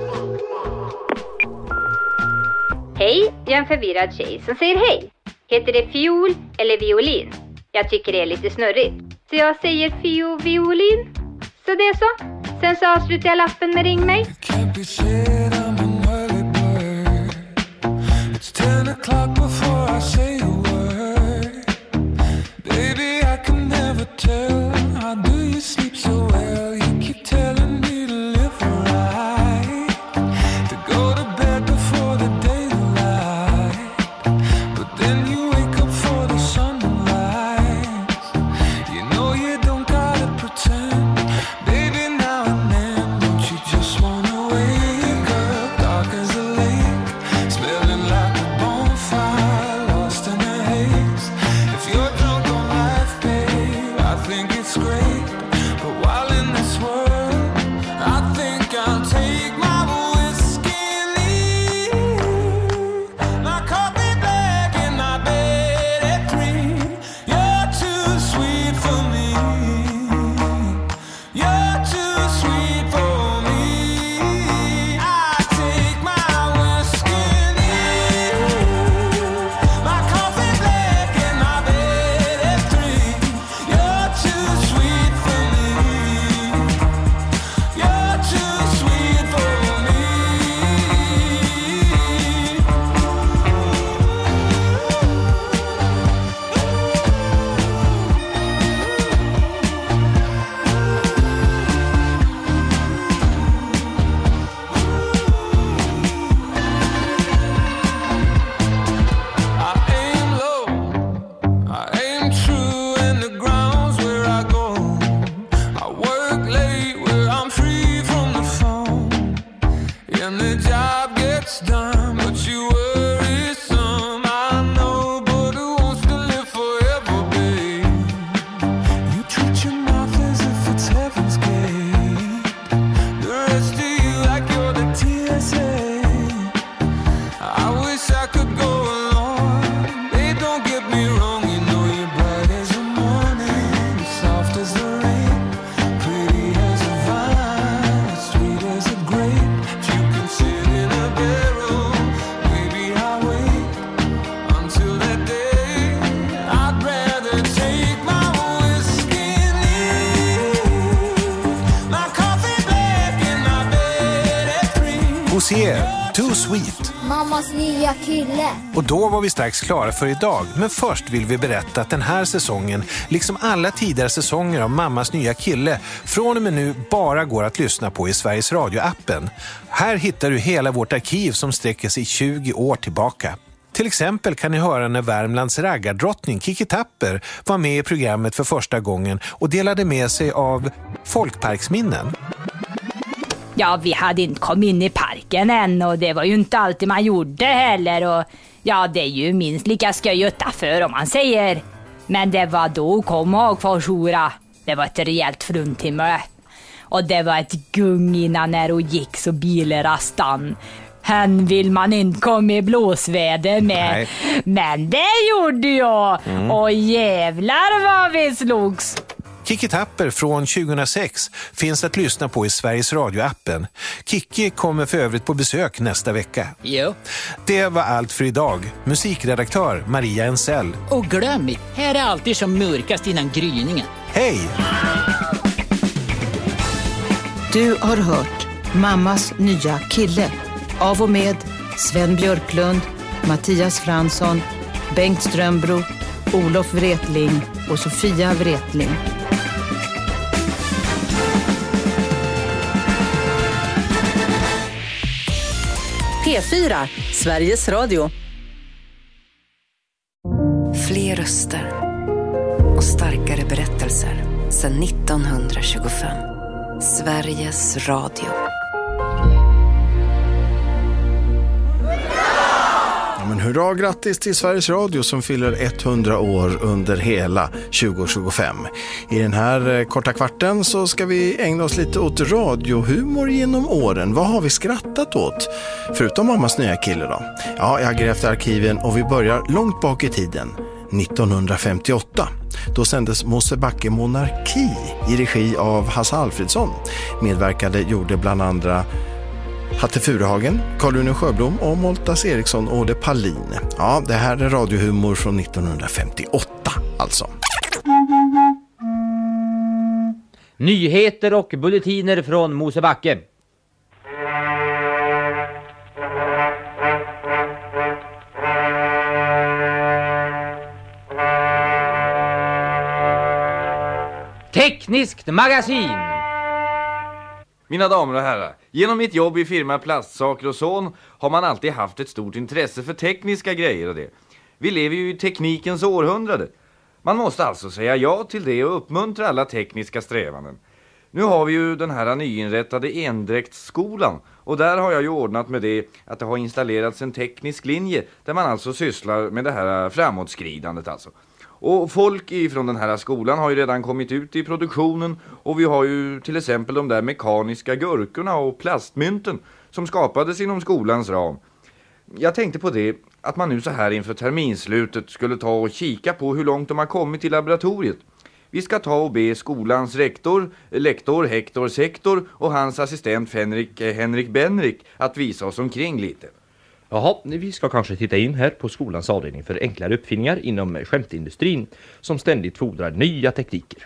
Hej, jag är en förvirrad tjej som säger hej. Heter det fiol eller violin? Jag tycker det är lite snurrigt. Så jag säger violin. Så det är så. Sen så avslutar jag lappen med ring mig. It's 10 o'clock before I say a word. Baby, I can never tell. How do you sleep so well? You keep telling me to live right, to go to bed before the daylight. But then you wake up for the sunrise. You know you don't gotta pretend. Baby, now and then, don't you just wanna wake up dark as a lake, smelling like a bonfire, lost in the haze. If you're drunk on life, babe, I think it's great. But while in this world, I think I'll take my whiskey and leave. My coffee black and my bed at green. You're too sweet for me. You're too sweet for me. I take my whiskey and leave. My coffee black and my bed at green. You're too sweet for me. You're too sweet for me. I aim low, I aim true, and the ground's where I go. I work late where I'm free from the phone, and the job gets done, but you worry some. I know, but who wants to live forever, babe? You treat your mouth as if it's heaven's gate. The rest of you like you're the TSA. I wish I could go along. Babe, don't get me wrong. You know you're bright as the morning, soft as the rain, pretty as a vine, sweet as a grape. If you can sit in a bedroom, maybe I'll wait until that day. I'd rather take my whiskey and leave. My coffee black and my bed at green. Hosier, Too Sweet. Mammas nya kille. Och då var vi strax klara för idag. Men först vill vi berätta att den här säsongen, liksom alla tidigare säsonger av Mammas nya kille, från och med nu bara går att lyssna på i Sveriges Radio-appen. Här hittar du hela vårt arkiv som sträcker sig 20 år tillbaka. Till exempel kan ni höra när Värmlands raggardrottning Kiki Tapper var med i programmet för första gången och delade med sig av folkparksminnen. Ja, vi hade inte kommit in i parken än och det var ju inte alltid man gjorde heller. Och ja, det är ju minst lika skoj utanför om man säger. Men det var då kom Hagforsora. Det var ett rejält fruntimmer. Och det var ett gung innan när hon gick så bilarna stann. Hen vill man inte komma i blåsväder med. Nej. Men det gjorde jag. Och jävlar vad vi slogs. Kikki Tapper från 2006 finns att lyssna på i Sveriges Radio-appen. Kikki kommer för övrigt på besök nästa vecka. Jo. Det var allt för idag. Musikredaktör Maria Ensell. Och glöm inte, här är alltid som mörkast innan gryningen. Hej! Du har hört Mammas nya kille. Av och med Sven Björklund, Mattias Fransson, Bengt Strömbro, Olof Wretling och Sofia Wretling. P4, Sveriges Radio. Fler röster och starkare berättelser sedan 1925. Sveriges Radio. Men hurra, grattis till Sveriges Radio som fyller 100 år under hela 2025. I den här korta kvarten så ska vi ägna oss lite åt radiohumor genom åren. Vad har vi skrattat åt? Förutom Mammas nya kille då? Ja, jag har grävt arkiven och vi börjar långt bak i tiden. 1958. Då sändes Mosebacke Monarki i regi av Hasse Alfredsson. Medverkade gjorde bland andra Hatte Furuhagen, Carl-Rune Sjöblom och Moltas Eriksson och Ode Palin. Ja, det här är radiohumor från 1958 alltså. Nyheter och bulletiner från Mosebacke. Tekniskt magasin. Mina damer och herrar, genom mitt jobb i firma Plastsaker och Son har man alltid haft ett stort intresse för tekniska grejer och det. Vi lever ju i teknikens århundrade. Man måste alltså säga ja till det och uppmuntra alla tekniska strävanden. Nu har vi ju den här nyinrättade endräktsskolan och där har jag ju ordnat med det att det har installerats en teknisk linje där man alltså sysslar med det här framåtskridandet alltså. Och folk ifrån den här skolan har ju redan kommit ut i produktionen och vi har ju till exempel de där mekaniska gurkorna och plastmynten som skapades inom skolans ram. Jag tänkte på det att man nu så här inför terminslutet skulle ta och kika på hur långt de har kommit i laboratoriet. Vi ska ta och be skolans lektor Hector Sektor och hans assistent Henrik Benrik att visa oss omkring lite. Jaha, vi ska kanske titta in här på skolans avdelning för enklare uppfinningar inom skämtindustrin som ständigt fordrar nya tekniker.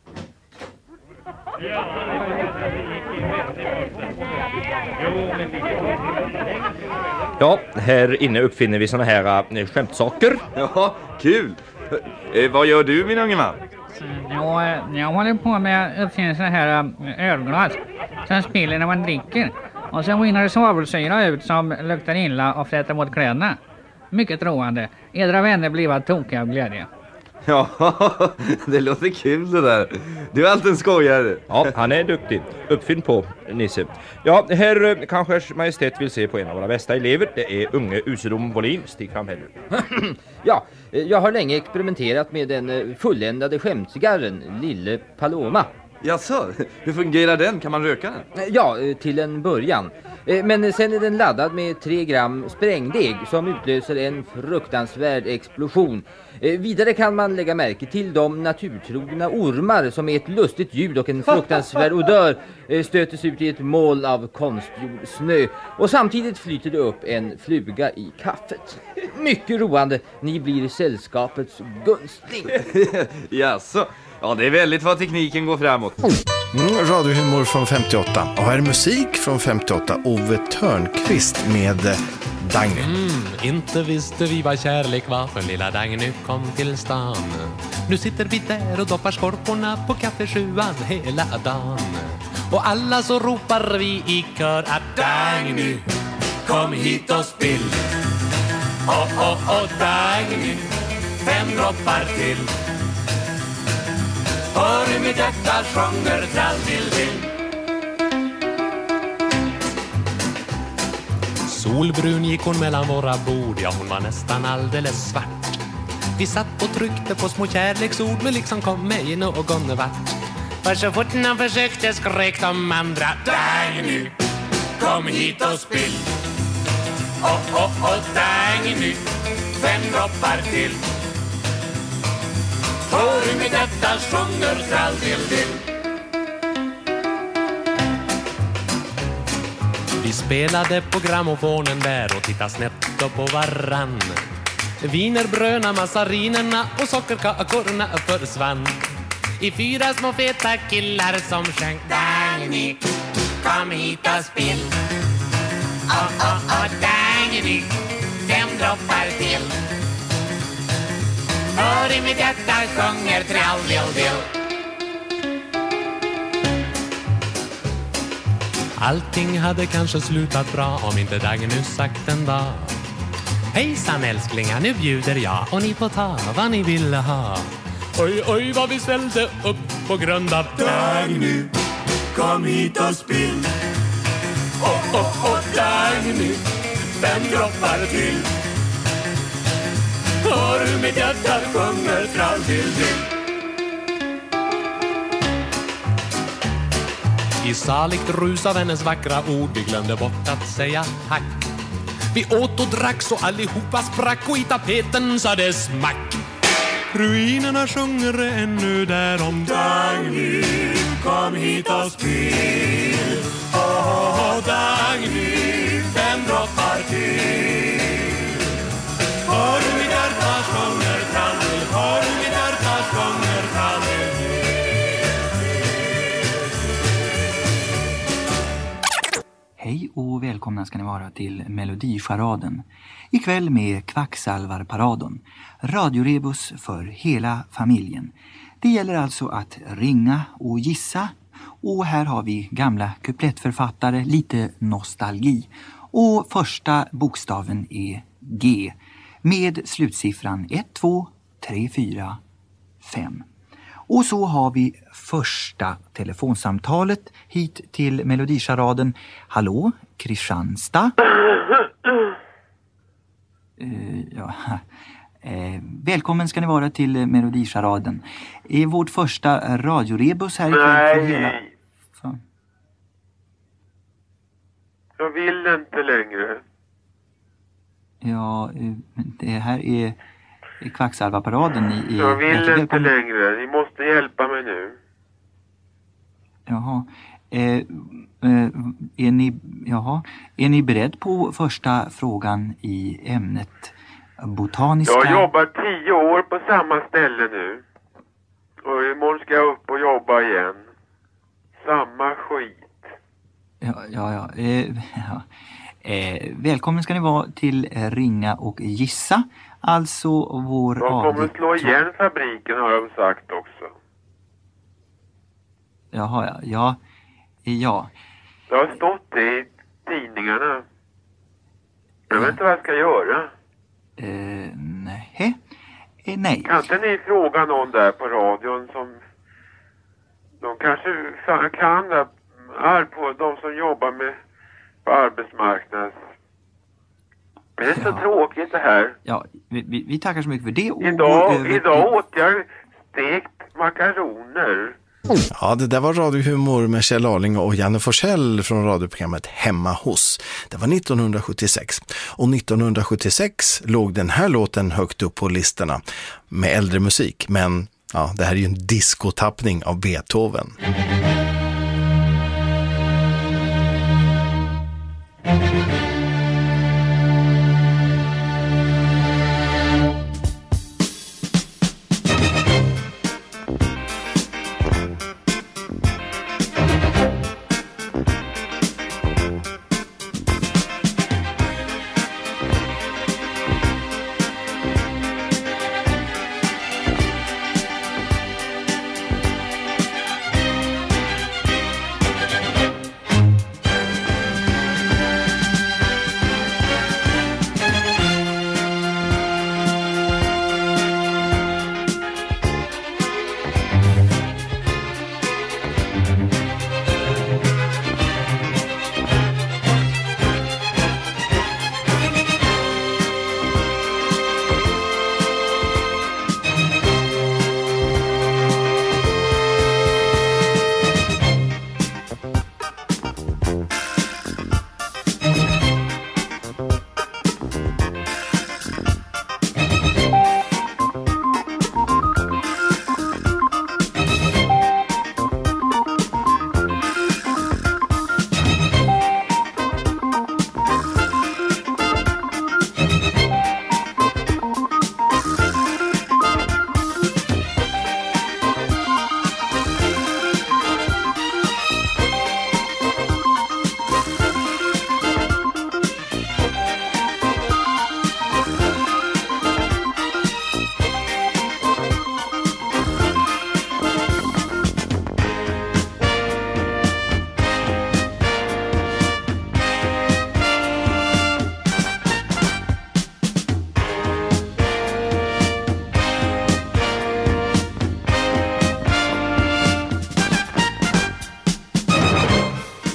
Ja, här inne uppfinner vi såna här skämtsaker. Ja, kul! Vad gör du, min unge man? Jag håller på med att uppfinna såna här ölglas som spiller när man dricker. Och sen rinner det svavelsyra ut som luktar illa och flätar mot kläderna. Mycket roande. Edra vänner blir tokiga av glädje. Ja, det låter kul det där. Du är alltid en skojare. Ja, han är duktig. Uppfinn på, Nisse. Ja, här kanske majestät vill se på en av våra bästa elever. Det är unge Usedom Volin. Stig fram här nu. Ja, jag har länge experimenterat med den fulländade skämtcigarren, Lille Paloma. Jaså, hur fungerar den? Kan man röka den? Ja, till en början. Men sen är den laddad med 3 gram sprängdeg som utlöser en fruktansvärd explosion. Vidare kan man lägga märke till de naturtrogna ormar som med ett lustigt ljud och en fruktansvärd odör stötes ut i ett mål av konstgjord snö. Och samtidigt flyter det upp en fluga i kaffet. Mycket roande, ni blir sällskapets gunstling. Jaså, ja det är väldigt vad tekniken går framåt. Radiohumor från 58. Och här är musik från 58. Ove Törnqvist med Dagny. Inte visste vi vad kärlek var för lilla Dagny kom till stan. Nu sitter vi där och doppar skorporna på kaffesjuan hela dagen. Och alla så ropar vi i kör att Dagny, kom hit och spill. Dagny, 5 droppar till. Hör hur mitt hjärta sjunger trall till. Solbrun gick hon mellan våra bord, ja hon var nästan alldeles svart. Vi satt och tryckte på små kärleksord, men liksom kom mig någon vart. För så fort han försökte skrek de andra: Dagny, kom hit och spill. Dagny, 5 droppar till. Hör hur med detta sjunger trall-dill-dill. Vi spelade på grammofonen där och tittade snett upp på varann. Wienerbröna, massarinerna och sockerkakorna försvann. I 4 små feta killar som sjöng: Dagny, kom hit och spill. Dagny, 5 droppar till. Hör i mitt hjärta sjunger trall-dill-dill. Allting hade kanske slutat bra om inte Dagny sagt en dag: Hejsan älsklingar, nu bjuder jag och ni får ta vad ni ville ha. Oj, oj, vad vi ställde upp på grund av Dagny, kom hit och spill. Dagny, 5 droppar till. Hör du mitt hjärta sjunger trall-dill-dill. I saligt rus av hennes vackra ord vi glömde bort att säga tack. Vi åt och drack så allihopa sprack och i tapeten sa det smack. Ruinerna sjunger ännu där om Dagny, kom hit och spill. Dagny, 5 droppar till. Hör du mitt hjärta sjunger trall-dill, hör du mitt hjärta sjunger trall-dill. Hej och välkomna ska ni vara till Melodicharaden. Ikväll med Kvacksalvarparaden. Radiorebus för hela familjen. Det gäller alltså att ringa och gissa. Och här har vi gamla kuplettförfattare, lite nostalgi. Och första bokstaven är G. Med slutsiffran 1, 2, 3, 4, 5. Och så har vi första telefonsamtalet hit till Melodicharaden. Hallå, Kristianstad? Välkommen ska ni vara till Melodicharaden. Vårt första radiorebus här ikväll för hela... Jag vill inte längre. Ja, det här är Kvacksalvarparaden i... Jag vill inte längre. Ni måste hjälpa mig nu. Jaha. Är ni beredd på första frågan i ämnet botaniska? Jag jobbar 10 år på samma ställe nu. Och imorgon ska jag upp och jobba igen. Samma skit. Välkommen ska ni vara till Ringa och gissa. Alltså vår... De kommer slå igen fabriken har de sagt också. Jaha, ja. Det har stått i tidningarna. Jag vet inte vad jag ska göra. Nej. Kan inte ni fråga någon där på radion som... De kanske kan där på de som jobbar med på arbetsmarknaden. Det är så tråkigt det här. Ja, vi tackar så mycket för det. Idag åt jag stekt makaroner. Ja, det där var radiohumor med Kjell Arling och Janne Forsell från radioprogrammet Hemma hos. Det var 1976. Och 1976 låg den här låten högt upp på listorna med äldre musik. Men ja, det här är ju en diskotappning av Beethoven.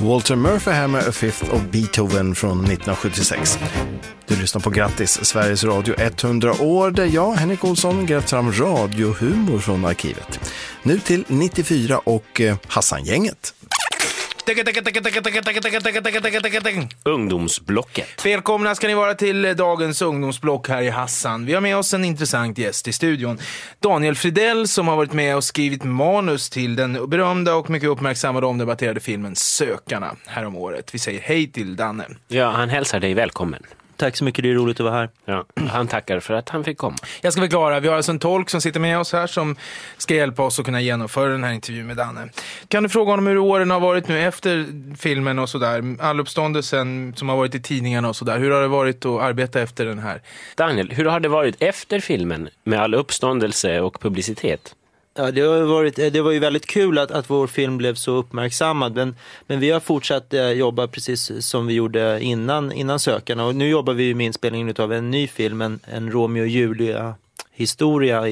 Walter Murphy här med A Fifth of Beethoven från 1976. Du lyssnar på Grattis, Sveriges Radio 100 år, där jag, Henrik Olsson, grävt fram radiohumor från arkivet. Nu till 94 och Hassan-gänget. Ungdomsblocket. Välkomna ska ni vara till dagens ungdomsblock här i Hassan. Vi har med oss en intressant gäst i studion. Daniel Fridell, som har varit med och skrivit manus till den berömda och mycket uppmärksammade och omdebatterade filmen Sökarna härom året. Vi säger hej till Danne. Ja, han hälsar dig välkommen. Tack så mycket, det är roligt att vara här. Ja, han tackar för att han fick komma. Jag ska förklara, vi har alltså en tolk som sitter med oss här som ska hjälpa oss att kunna genomföra den här intervjun med Danne. Kan du fråga honom hur åren har varit nu efter filmen och sådär? All uppståndelsen som har varit i tidningarna och sådär. Hur har det varit att arbeta efter den här? Daniel, hur har det varit efter filmen med all uppståndelse och publicitet? Ja, det var ju väldigt kul att vår film blev så uppmärksammad, men vi har fortsatt jobba precis som vi gjorde innan Sökarna, och nu jobbar vi med inspelningen av en ny film, en Romeo och Julia historia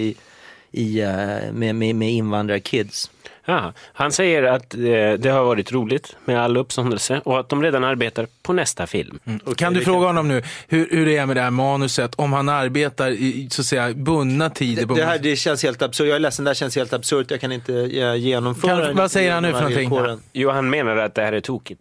med invandrarkids. Ja, han säger att det har varit roligt med all uppståndelse och att de redan arbetar på nästa film. Och kan du fråga honom nu hur det är med det här manuset, om han arbetar i så att säga bundna tider? Det känns helt absurt. Jag är ledsen, det här känns helt absurt. Jag kan inte genomföra. Vad säger han nu för någonting? Jo, han menar att det här är tokigt.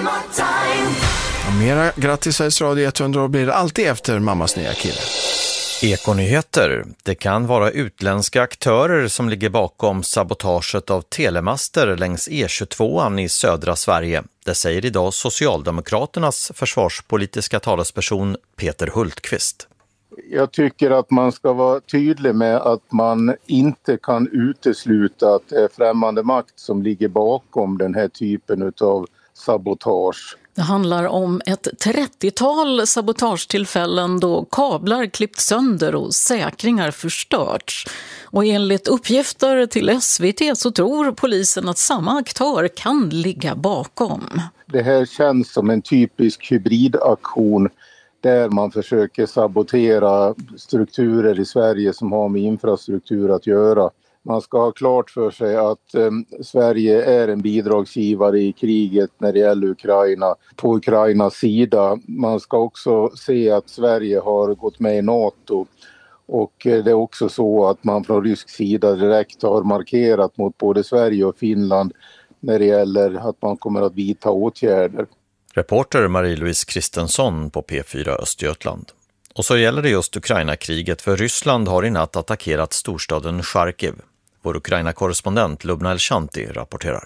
Mera grattis Sveriges Radio 100 år blir det alltid efter mammas nya kille. Ekonyheter. Det kan vara utländska aktörer som ligger bakom sabotaget av telemaster längs E22 i södra Sverige. Det säger idag Socialdemokraternas försvarspolitiska talesperson Peter Hultqvist. Jag tycker att man ska vara tydlig med att man inte kan utesluta att det är främmande makt som ligger bakom den här typen av sabotage. Det handlar om ett 30-tal sabotagetillfällen då kablar klippt sönder och säkringar förstörts. Och enligt uppgifter till SVT så tror polisen att samma aktör kan ligga bakom. Det här känns som en typisk hybridaktion där man försöker sabotera strukturer i Sverige som har med infrastruktur att göra. Man ska ha klart för sig att Sverige är en bidragsgivare i kriget när det gäller Ukraina, på Ukrainas sida. Man ska också se att Sverige har gått med i NATO och det är också så att man från rysk sida direkt har markerat mot både Sverige och Finland när det gäller att man kommer att vidta åtgärder. Reporter Marie-Louise Kristensson på P4 Östergötland. Och så gäller det just Ukraina-kriget, för Ryssland har i natt attackerat storstaden Charkiv. Vår Ukraina-korrespondent Lubna El-Shanti rapporterar.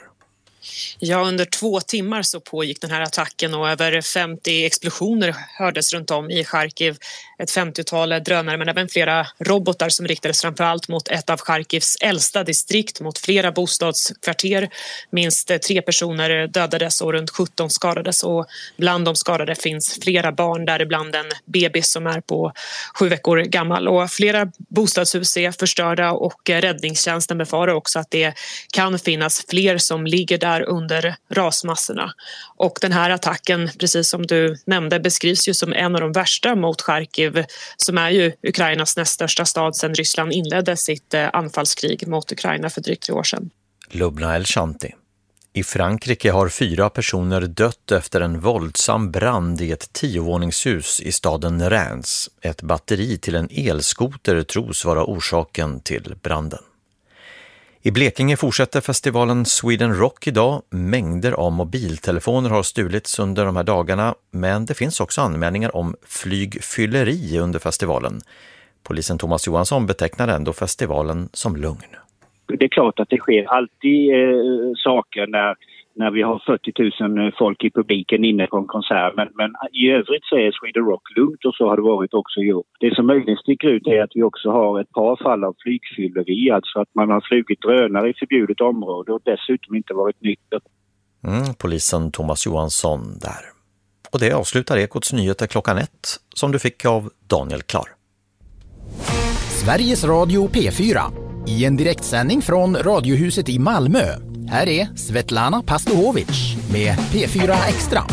Ja, under 2 timmar så pågick den här attacken och över 50 explosioner hördes runt om i Charkiv. Ett 50-tal drönare men även flera robotar som riktades framförallt mot ett av Charkivs äldsta distrikt, mot flera bostadskvarter. Minst 3 personer dödades och runt 17 skadades, och bland de skadade finns flera barn, däribland en bebis som är på 7 veckor gammal. Och flera bostadshus är förstörda och räddningstjänsten befarar också att det kan finnas fler som ligger där under rasmassorna. Och den här attacken, precis som du nämnde, beskrivs ju som en av de värsta mot Charkiv, som är ju Ukrainas näst största stad sedan Ryssland inledde sitt anfallskrig mot Ukraina för drygt 3 år sedan. Lubna El-Shanti. I Frankrike har 4 personer dött efter en våldsam brand i ett 10-våningshus i staden Reims. Ett batteri till en elskoter tros vara orsaken till branden. I Blekinge fortsätter festivalen Sweden Rock idag. Mängder av mobiltelefoner har stulits under de här dagarna, men det finns också anmälningar om flygfylleri under festivalen. Polisen Thomas Johansson betecknar ändå festivalen som lugn. Det är klart att det sker alltid saker när vi har 40 000 folk i publiken inne på en konsert. Men i övrigt så är Sweden Rock lugnt, och så har det varit också i år. Det som möjligen sticker ut är att vi också har ett par fall av flygfylleri. Alltså att man har flugit drönare i förbjudet område och dessutom inte varit nykter. Polisen Thomas Johansson där. Och det avslutar Ekots nyheter 1:00 som du fick av Daniel Klar. Sveriges Radio P4 i en direktsändning från Radiohuset i Malmö. Här är Svetlana Pastohovic med P4 Extra.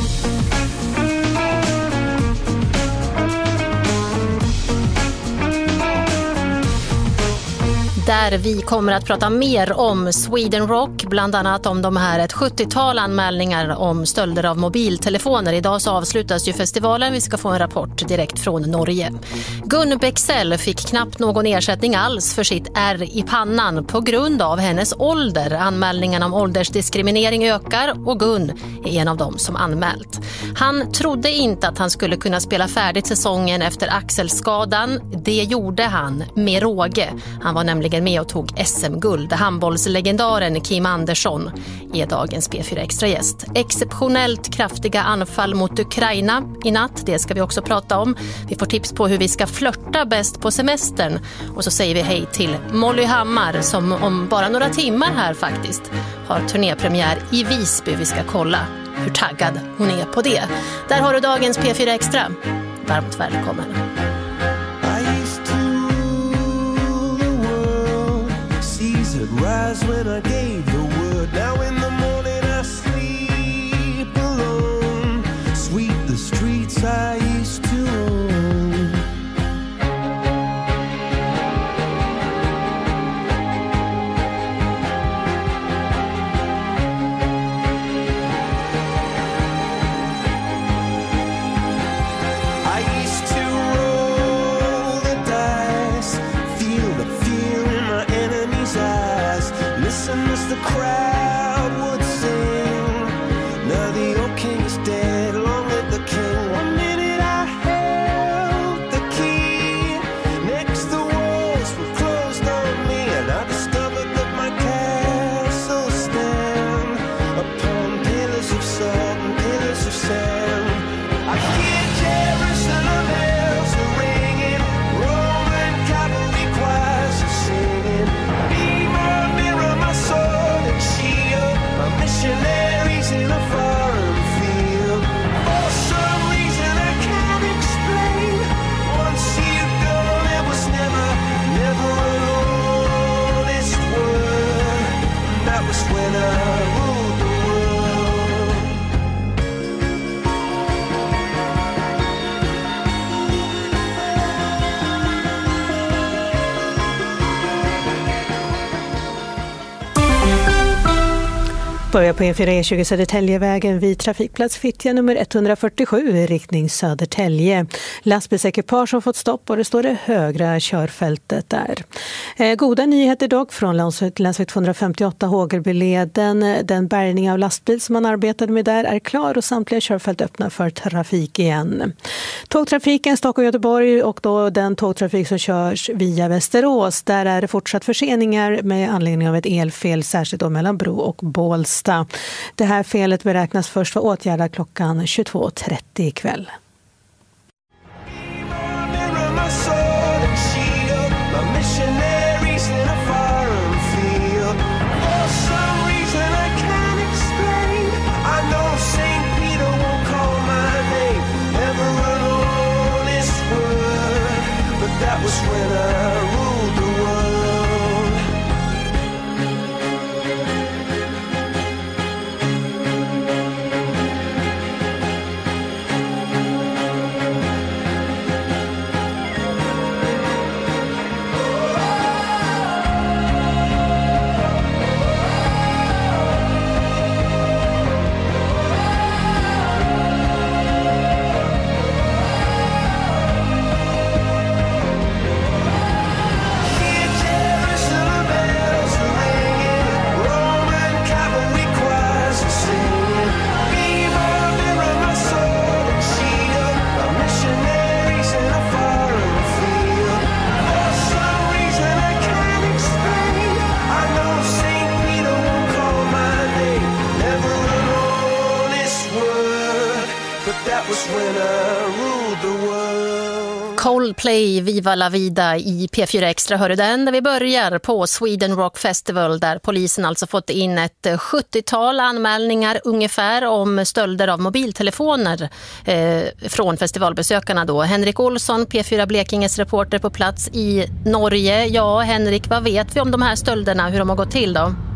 Där vi kommer att prata mer om Sweden Rock, bland annat om de här ett 70-tal anmälningar om stölder av mobiltelefoner. Idag så avslutas ju festivalen, vi ska få en rapport direkt från Norge. Gun Bexell fick knappt någon ersättning alls för sitt ärr i pannan på grund av hennes ålder. Anmälningarna om åldersdiskriminering ökar och Gun är en av dem som anmält. Han trodde inte att han skulle kunna spela färdigt säsongen efter axelskadan. Det gjorde han med råge. Han var nämligen med och tog SM-guld. Handbollslegendaren Kim Andersson är dagens P4 Extra gäst. Exceptionellt kraftiga anfall mot Ukraina i natt, det ska vi också prata om. Vi får tips på hur vi ska flörta bäst på semestern. Och så säger vi hej till Molly Hammar som om bara några timmar här faktiskt har turnépremiär i Visby. Vi ska kolla hur taggad hon är på det. Där har du dagens P4 Extra. Varmt välkommen. Rise when I gave the word. Now in the morning I sleep alone. Sweep the streets I used to own. I used to roll Börjar på E4E20 Södertäljevägen vid trafikplats Fittja nummer 147 i riktning Södertälje. Lastbilsekipage har fått stopp och det står det högra körfältet där. Goda nyheter dock från länsväg 258 Hågerbyleden. Den bärgning av lastbil som man arbetade med där är klar och samtliga körfält öppna för trafik igen. Tågtrafiken Stockholm-Göteborg och då den tågtrafik som körs via Västerås. Där är det fortsatt förseningar med anledning av ett elfel särskilt då mellan Bro och Bålsta. Det här felet beräknas först vara åtgärdat klockan 22.30 ikväll. Coldplay, Viva la vida i P4 Extra hör du den, där vi börjar på Sweden Rock Festival där polisen alltså fått in ett 70-tal anmälningar ungefär om stölder av mobiltelefoner från festivalbesökarna då. Henrik Olsson, P4 Blekinges reporter på plats i Norge. Ja, Henrik, vad vet vi om de här stölderna, hur de har gått till då?